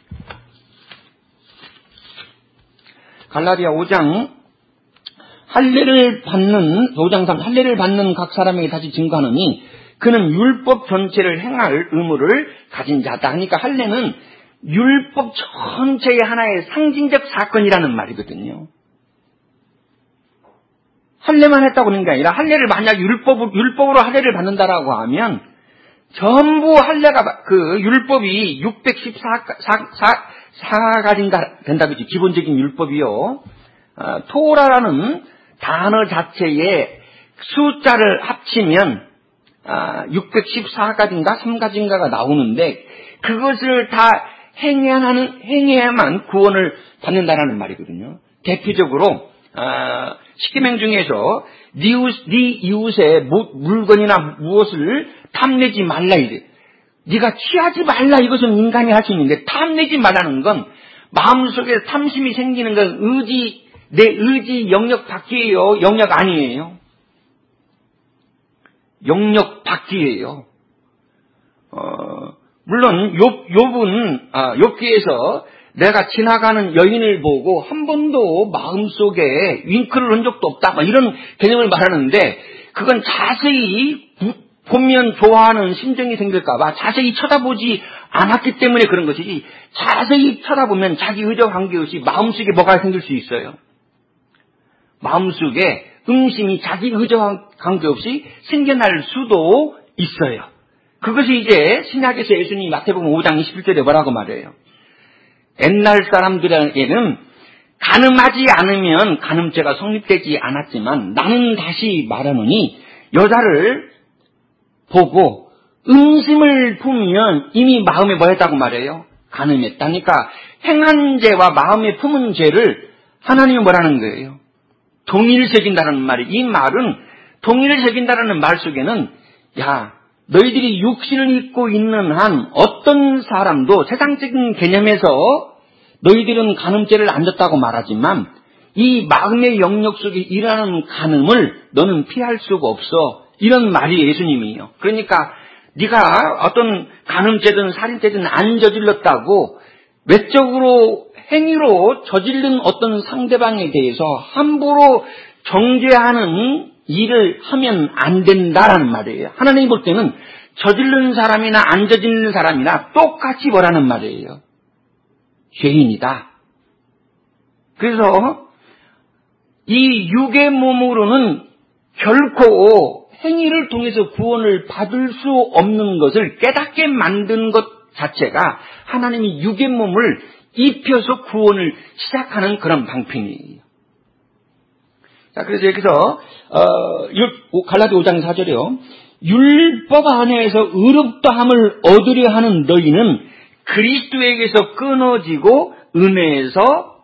갈라디아 5장 5장 3 할례를 받는 각 사람에게 다시 증거하느니 그는 율법 전체를 행할 의무를 가진 자다. 그러니까 할례는 율법 전체의 하나의 상징적 사건이라는 말이거든요. 할례만 했다고 하는 게 아니라 할례를 만약 율법으로 할례를 받는다라고 하면 전부 할례가 그 율법이 614가지인가 된다 그지, 기본적인 율법이요. 토라라는 단어 자체에 숫자를 합치면 614가지인가 3가지인가가 나오는데 그것을 다 행해야만 구원을 받는다라는 말이거든요. 대표적으로 십계명 중에서 네 이웃의 물건이나 무엇을 탐내지 말라 이래. 네가 취하지 말라, 이것은 인간이 할 수 있는데 탐내지 말라는 건 마음속에 탐심이 생기는 건 내 의지 영역 밖이에요. 영역 아니에요. 영역 밖이에요. 물론 욥기에서 내가 지나가는 여인을 보고 한 번도 마음속에 윙크를 한 적도 없다, 이런 개념을 말하는데 그건 자세히 보면 좋아하는 심정이 생길까봐 자세히 쳐다보지 않았기 때문에 그런 것이지, 자세히 쳐다보면 자기 의지와 관계없이 마음속에 뭐가 생길 수 있어요. 마음속에 음심이 자기 의지와 관계없이 생겨날 수도 있어요. 그것이 이제 신약에서 예수님이 마태복음 5장 21절에 뭐라고 말해요? 옛날 사람들에게는 간음하지 않으면 간음죄가 성립되지 않았지만 나는 다시 말하노니 여자를 보고 음심을 품으면 이미 마음에 뭐 했다고 말해요? 간음했다. 그러니까 행한 죄와 마음에 품은 죄를 하나님이 뭐라는 거예요? 동일시킨다는 말이, 이 말은 동일시킨다는 말 속에는 너희들이 육신을 입고 있는 한 어떤 사람도 세상적인 개념에서 너희들은 간음죄를 안 졌다고 말하지만 이 마음의 영역 속에 일어나는 간음을 너는 피할 수가 없어, 이런 말이 예수님이에요. 그러니까 네가 어떤 간음죄든 살인죄든 안 저질렀다고 외적으로 행위로 저지른 어떤 상대방에 대해서 함부로 정죄하는 일을 하면 안 된다라는 말이에요. 하나님이 볼 때는 저지른 사람이나 안 저지른 사람이나 똑같이 뭐라는 말이에요? 죄인이다. 그래서 이 육의 몸으로는 결코 행위를 통해서 구원을 받을 수 없는 것을 깨닫게 만든 것 자체가 하나님이 육의 몸을 입혀서 구원을 시작하는 그런 방편이에요. 자, 그래서 여기서 갈라디아 5장 4절이요. 율법 안에서 의롭다함을 얻으려 하는 너희는 그리스도에게서 끊어지고 은혜에서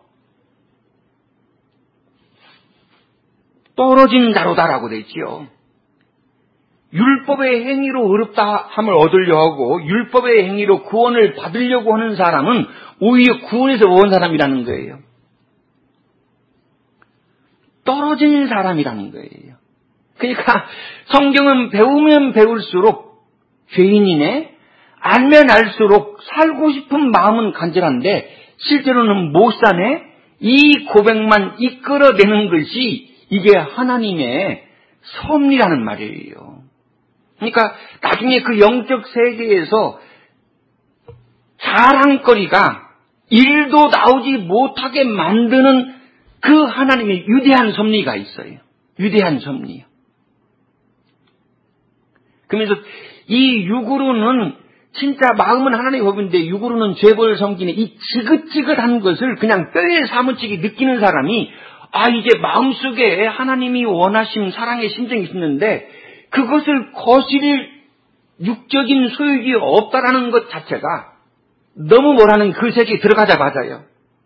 떨어진 자로다라고 되어 있지요. 율법의 행위로 의롭다함을 얻으려 하고 율법의 행위로 구원을 받으려고 하는 사람은 오히려 구원에서 온 사람이라는 거예요. 떨어진 사람이라는 거예요. 그러니까 성경은 배우면 배울수록 죄인이네, 알면 알수록 살고 싶은 마음은 간절한데 실제로는 못 사네. 이 고백만 이끌어내는 것이 이게 하나님의 섭리라는 말이에요. 그러니까 나중에 그 영적 세계에서 자랑거리가 일도 나오지 못하게 만드는 그 하나님의 위대한 섭리가 있어요. 위대한 섭리요. 그러면서 이 육으로는 진짜 마음은 하나님의 법인데 육으로는 죄벌 섬기는 이 지긋지긋한 것을 그냥 뼈에 사무치게 느끼는 사람이 이제 마음속에 하나님이 원하신 사랑의 심정이 있는데 그것을 거스릴 육적인 소욕이 없다라는 것 자체가 너무 뭐라는 그 세계에 들어가자마자요.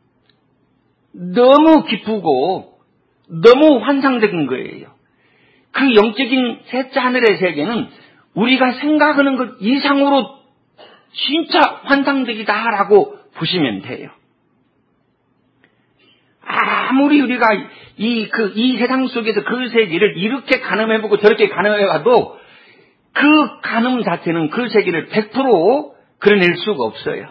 너무 기쁘고 너무 환상적인 거예요. 그 영적인 셋째 하늘의 세계는 우리가 생각하는 것 이상으로 진짜 환상적이다라고 보시면 돼요. 아무리 우리가 이 세상 속에서 그 세계를 이렇게 가늠해보고 저렇게 가늠해봐도 그 가늠 자체는 그 세계를 100% 그려낼 수가 없어요.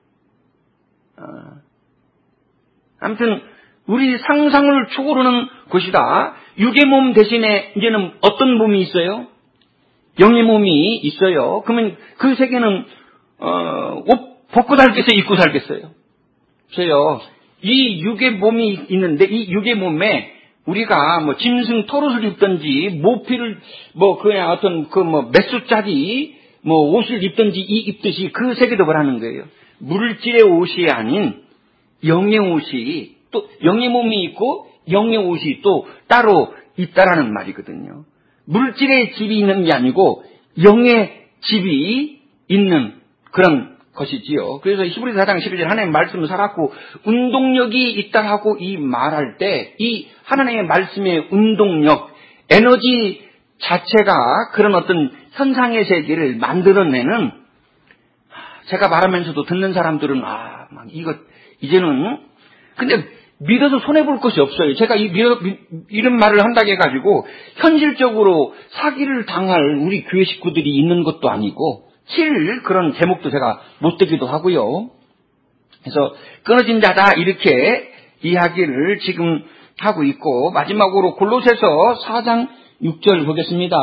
아무튼 우리 상상을 초월하는 곳이다. 육의 몸 대신에 이제는 어떤 몸이 있어요? 영의 몸이 있어요. 그러면 그 세계는 옷 벗고 살겠어요? 입고 살겠어요? 저요. 이 육의 몸이 있는데 이 육의 몸에 우리가 뭐 짐승 털옷을 입든지 모피를 그냥 어떤 몇 수짜리 옷을 입든지 입듯이 그 세계도 뭐라는 거예요. 물질의 옷이 아닌 영의 옷이 또 영의 몸이 있고 영의 옷이 또 따로 있다라는 말이거든요. 물질의 집이 있는 게 아니고 영의 집이 있는 그런 것이지요. 그래서 히브리서 4장 12절 하나님의 말씀을 살았고 운동력이 있다라고 이 말할 때 이 하나님의 말씀의 운동력, 에너지 자체가 그런 어떤 현상의 세계를 만들어내는 제가 말하면서도 듣는 사람들은 이제는 근데 믿어서 손해볼 것이 없어요. 제가 이런 말을 한다고 해가지고 현실적으로 사기를 당할 우리 교회 식구들이 있는 것도 아니고 그런 제목도 제가 못 듣기도 하고요. 그래서 끊어진 자다 이렇게 이야기를 지금 하고 있고 마지막으로 골로새서 4장 6절 보겠습니다.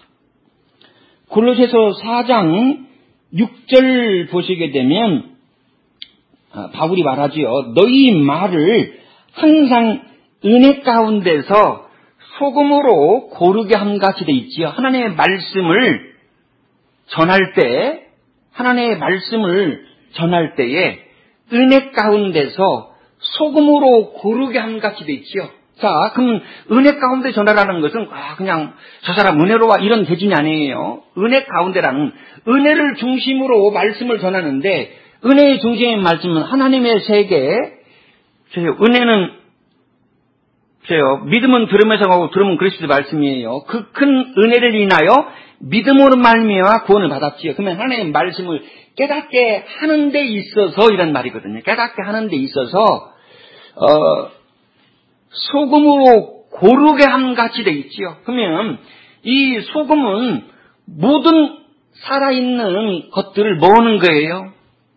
골로새서 4장 6절 보시게 되면 바울이 말하지요. 너희 말을 항상 은혜 가운데서 소금으로 고르게 함같이 돼 있지요. 하나님의 말씀을 전할 때에 은혜 가운데서 소금으로 고르게 함같이 돼 있지요. 자, 그럼 은혜 가운데 전하라는 것은 그냥 저 사람 은혜로와 이런 대준이 아니에요. 은혜 가운데라는 은혜를 중심으로 말씀을 전하는데 은혜의 중심의 말씀은 하나님의 세계. 은혜는 믿음은 들음에서 가고 들음은 그리스도의 말씀이에요. 그 큰 은혜를 인하여 믿음으로 말미암아 구원을 받았지요. 그러면 하나님의 말씀을 깨닫게 하는 데 있어서 이런 말이거든요. 깨닫게 하는 데 있어서 소금으로 고르게 함같이 돼 있지요. 그러면 이 소금은 모든 살아있는 것들을 모으는 거예요.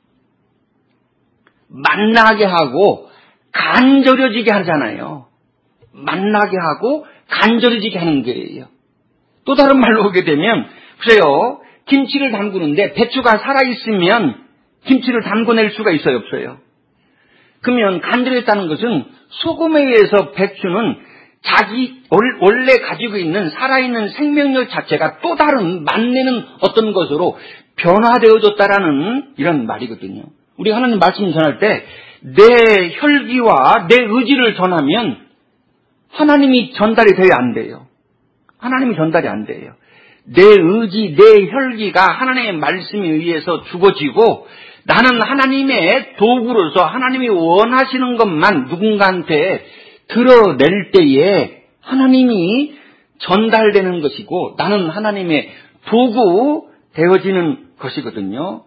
만나게 하고 간절해지게 하잖아요. 만나게 하고 간절해지게 하는 거예요. 또 다른 말로 보게 되면 보세요. 김치를 담그는데 배추가 살아있으면 김치를 담궈낼 수가 있어요? 없어요? 그러면 간절했다는 것은 소금에 의해서 배추는 자기 원래 가지고 있는 살아있는 생명력 자체가 또 다른 만내는 어떤 것으로 변화되어졌다라는 이런 말이거든요. 우리 하나님 말씀 전할 때 내 혈기와 내 의지를 전하면 하나님이 전달이 돼야 안 돼요. 하나님이 전달이 안 돼요. 내 의지, 내 혈기가 하나님의 말씀에 의해서 죽어지고 나는 하나님의 도구로서 하나님이 원하시는 것만 누군가한테 드러낼 때에 하나님이 전달되는 것이고 나는 하나님의 도구 되어지는 것이거든요.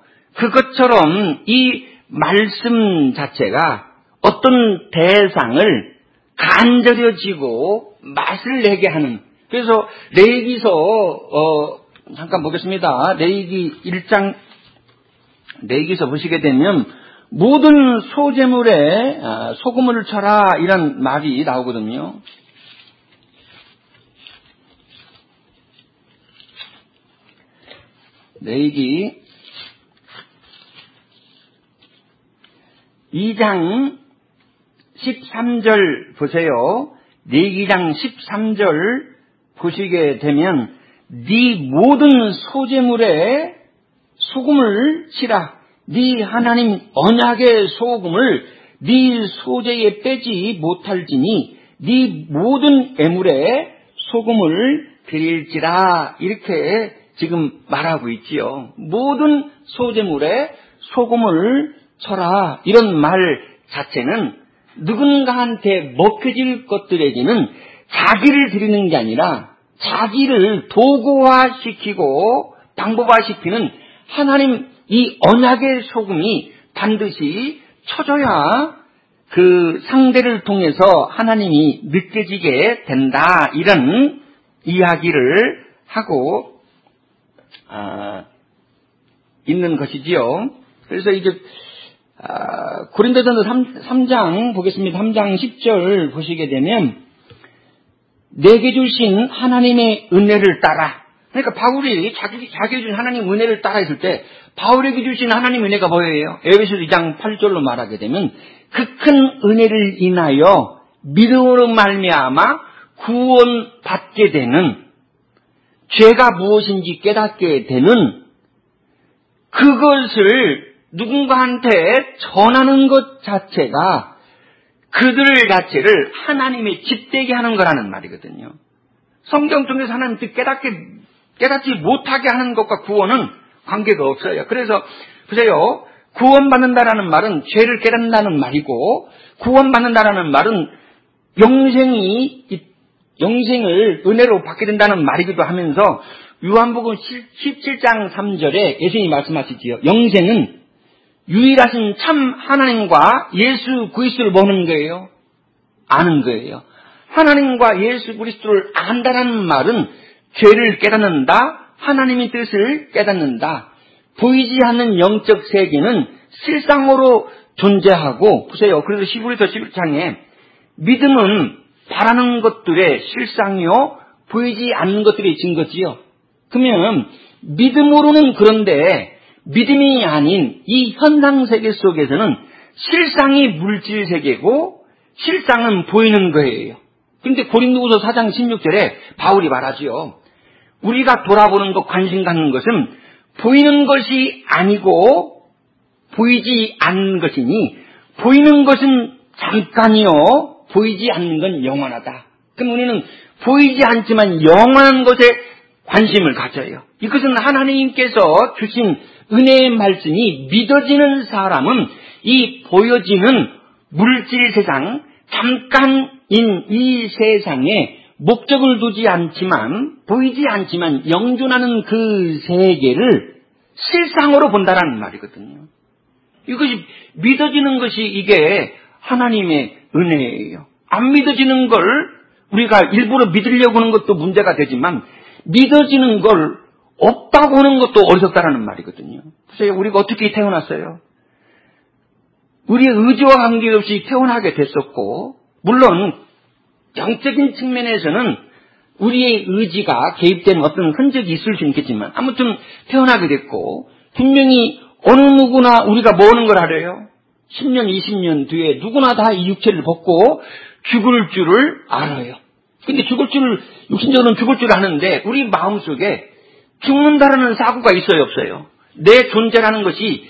그것처럼 이 말씀 자체가 어떤 대상을 간절해지고 맛을 내게 하는. 그래서 레위기서 잠깐 보겠습니다. 레위기서 보시게 되면 모든 소재물에 소금을 쳐라 이런 말이 나오거든요. 레위기 2장 13절 보세요. 레위기장 13절 보시게 되면 네 모든 소재물에 소금을 치라. 네 하나님 언약의 소금을 네 소재에 빼지 못할지니 네 모든 애물에 소금을 드릴지라. 이렇게 지금 말하고 있지요. 모든 소재물에 소금을 쳐라. 이런 말 자체는 누군가한테 먹혀질 것들에게는 자기를 드리는 게 아니라 자기를 도구화시키고 방법화시키는 하나님 이 언약의 소금이 반드시 쳐져야 그 상대를 통해서 하나님이 느껴지게 된다. 이런 이야기를 하고 있는 것이지요. 그래서 이제 고린도전서 3장 보겠습니다. 3장 10절 보시게 되면 내게 주신 하나님의 은혜를 따라. 그러니까 바울이 자기에게 주신 하나님 은혜를 따라 했을 때 바울에게 주신 하나님 은혜가 뭐예요? 에베소서 2장 8절로 말하게 되면 그 큰 은혜를 인하여 믿음으로 말미암아 구원받게 되는, 죄가 무엇인지 깨닫게 되는, 그것을 누군가한테 전하는 것 자체가 그들 자체를 하나님의 집되게 하는 거라는 말이거든요. 성경 통해서 하나님 깨닫지 못하게 하는 것과 구원은 관계가 없어요. 그래서 보세요. 구원받는다라는 말은 죄를 깨닫는다는 말이고, 구원받는다라는 말은 영생을 은혜로 받게 된다는 말이기도 하면서 요한복음 17장 3절에 예수님이 말씀하시지요. 영생은 유일하신 참 하나님과 예수 그리스도를 보는 거예요. 아는 거예요. 하나님과 예수 그리스도를 안다라는 말은 죄를 깨닫는다, 하나님의 뜻을 깨닫는다. 보이지 않는 영적 세계는 실상으로 존재하고, 보세요. 그래서 히브리서 11장에 믿음은 바라는 것들의 실상이요, 보이지 않는 것들의 증거지요. 그러면 믿음으로는 그런데 믿음이 아닌 이 현상 세계 속에서는 실상이 물질 세계고 실상은 보이는 거예요. 그런데 고린도후서 4장 16절에 바울이 말하지요. 우리가 돌아보는 것, 관심 갖는 것은 보이는 것이 아니고 보이지 않는 것이니 보이는 것은 잠깐이요 보이지 않는 건 영원하다. 그럼 우리는 보이지 않지만 영원한 것에 관심을 가져요. 이것은 하나님께서 주신 은혜의 말씀이 믿어지는 사람은 이 보여지는 물질 세상, 잠깐인 이 세상에 목적을 두지 않지만, 보이지 않지만 영존하는 그 세계를 실상으로 본다라는 말이거든요. 이것이 믿어지는 것이 이게 하나님의 은혜예요. 안 믿어지는 걸 우리가 일부러 믿으려고 하는 것도 문제가 되지만 믿어지는 걸 없다고 하는 것도 어리석다라는 말이거든요. 그래서 우리가 어떻게 태어났어요? 우리의 의지와 관계없이 태어나게 됐었고, 물론 영적인 측면에서는 우리의 의지가 개입된 어떤 흔적이 있을 수 있겠지만 아무튼 태어나게 됐고, 분명히 어느 누구나 우리가 뭐 하는 걸 알아요? 10년, 20년 뒤에 누구나 다 이 육체를 벗고 죽을 줄을 알아요. 근데 육신적으로는 죽을 줄 아는데 우리 마음속에 죽는다라는 사고가 있어요, 없어요? 내 존재라는 것이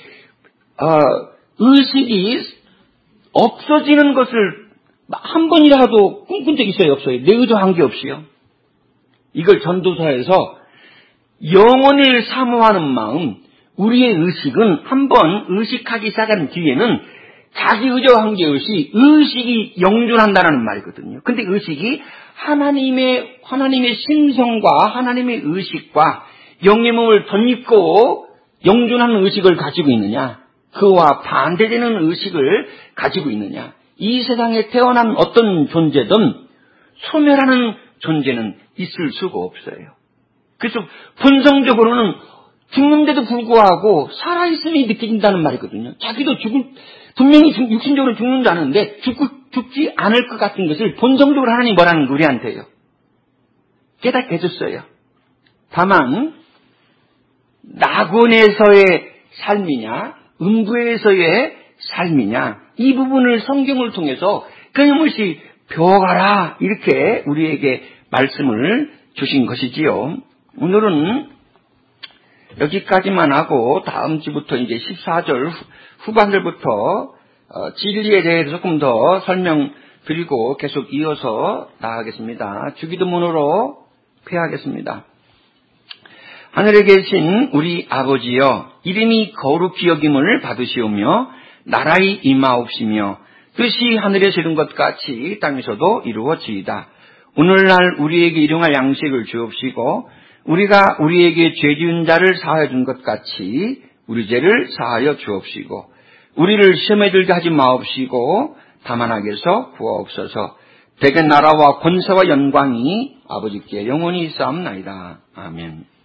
의식이 없어지는 것을 한 번이라도 꿈꾼 적 있어요, 없어요? 내 의도한 게 없이요. 이걸 전도서에서 영혼을 사모하는 마음, 우리의 의식은 한 번 의식하기 시작한 뒤에는 자기 의지와 관계없이 의식이 영존한다는 말이거든요. 근데 의식이 하나님의 신성과 하나님의 의식과 영의 몸을 덧입고 영존하는 의식을 가지고 있느냐, 그와 반대되는 의식을 가지고 있느냐, 이 세상에 태어난 어떤 존재든 소멸하는 존재는 있을 수가 없어요. 그래서 본성적으로는 죽는데도 불구하고 살아있음이 느껴진다는 말이거든요. 자기도 분명히 육신적으로 죽는 줄 아는데 죽지 않을 것 같은 것을 본성적으로 하나님이 뭐라는 거 우리한테요. 깨닫게 해줬어요. 다만 낙원에서의 삶이냐 음부에서의 삶이냐 이 부분을 성경을 통해서 끊임없이 배워가라 이렇게 우리에게 말씀을 주신 것이지요. 오늘은 여기까지만 하고 다음 주부터 이제 14절 후반절부터 진리에 대해서 조금 더 설명드리고 계속 이어서 나가겠습니다. 주기도문으로 회하겠습니다. 하늘에 계신 우리 아버지여 이름이 거룩히 여김을 받으시오며 나라의 임하옵시며 뜻이 하늘에서 이룬 것 같이 땅에서도 이루어지이다. 오늘날 우리에게 일용할 양식을 주옵시고 우리가 우리에게 죄 지은 자를 사하여 준 것 같이 우리 죄를 사하여 주옵시고 우리를 시험에 들게 하지 마옵시고 다만 악에서 구하옵소서. 대개 나라와 권세와 영광이 아버지께 영원히 있사옵나이다. 아멘.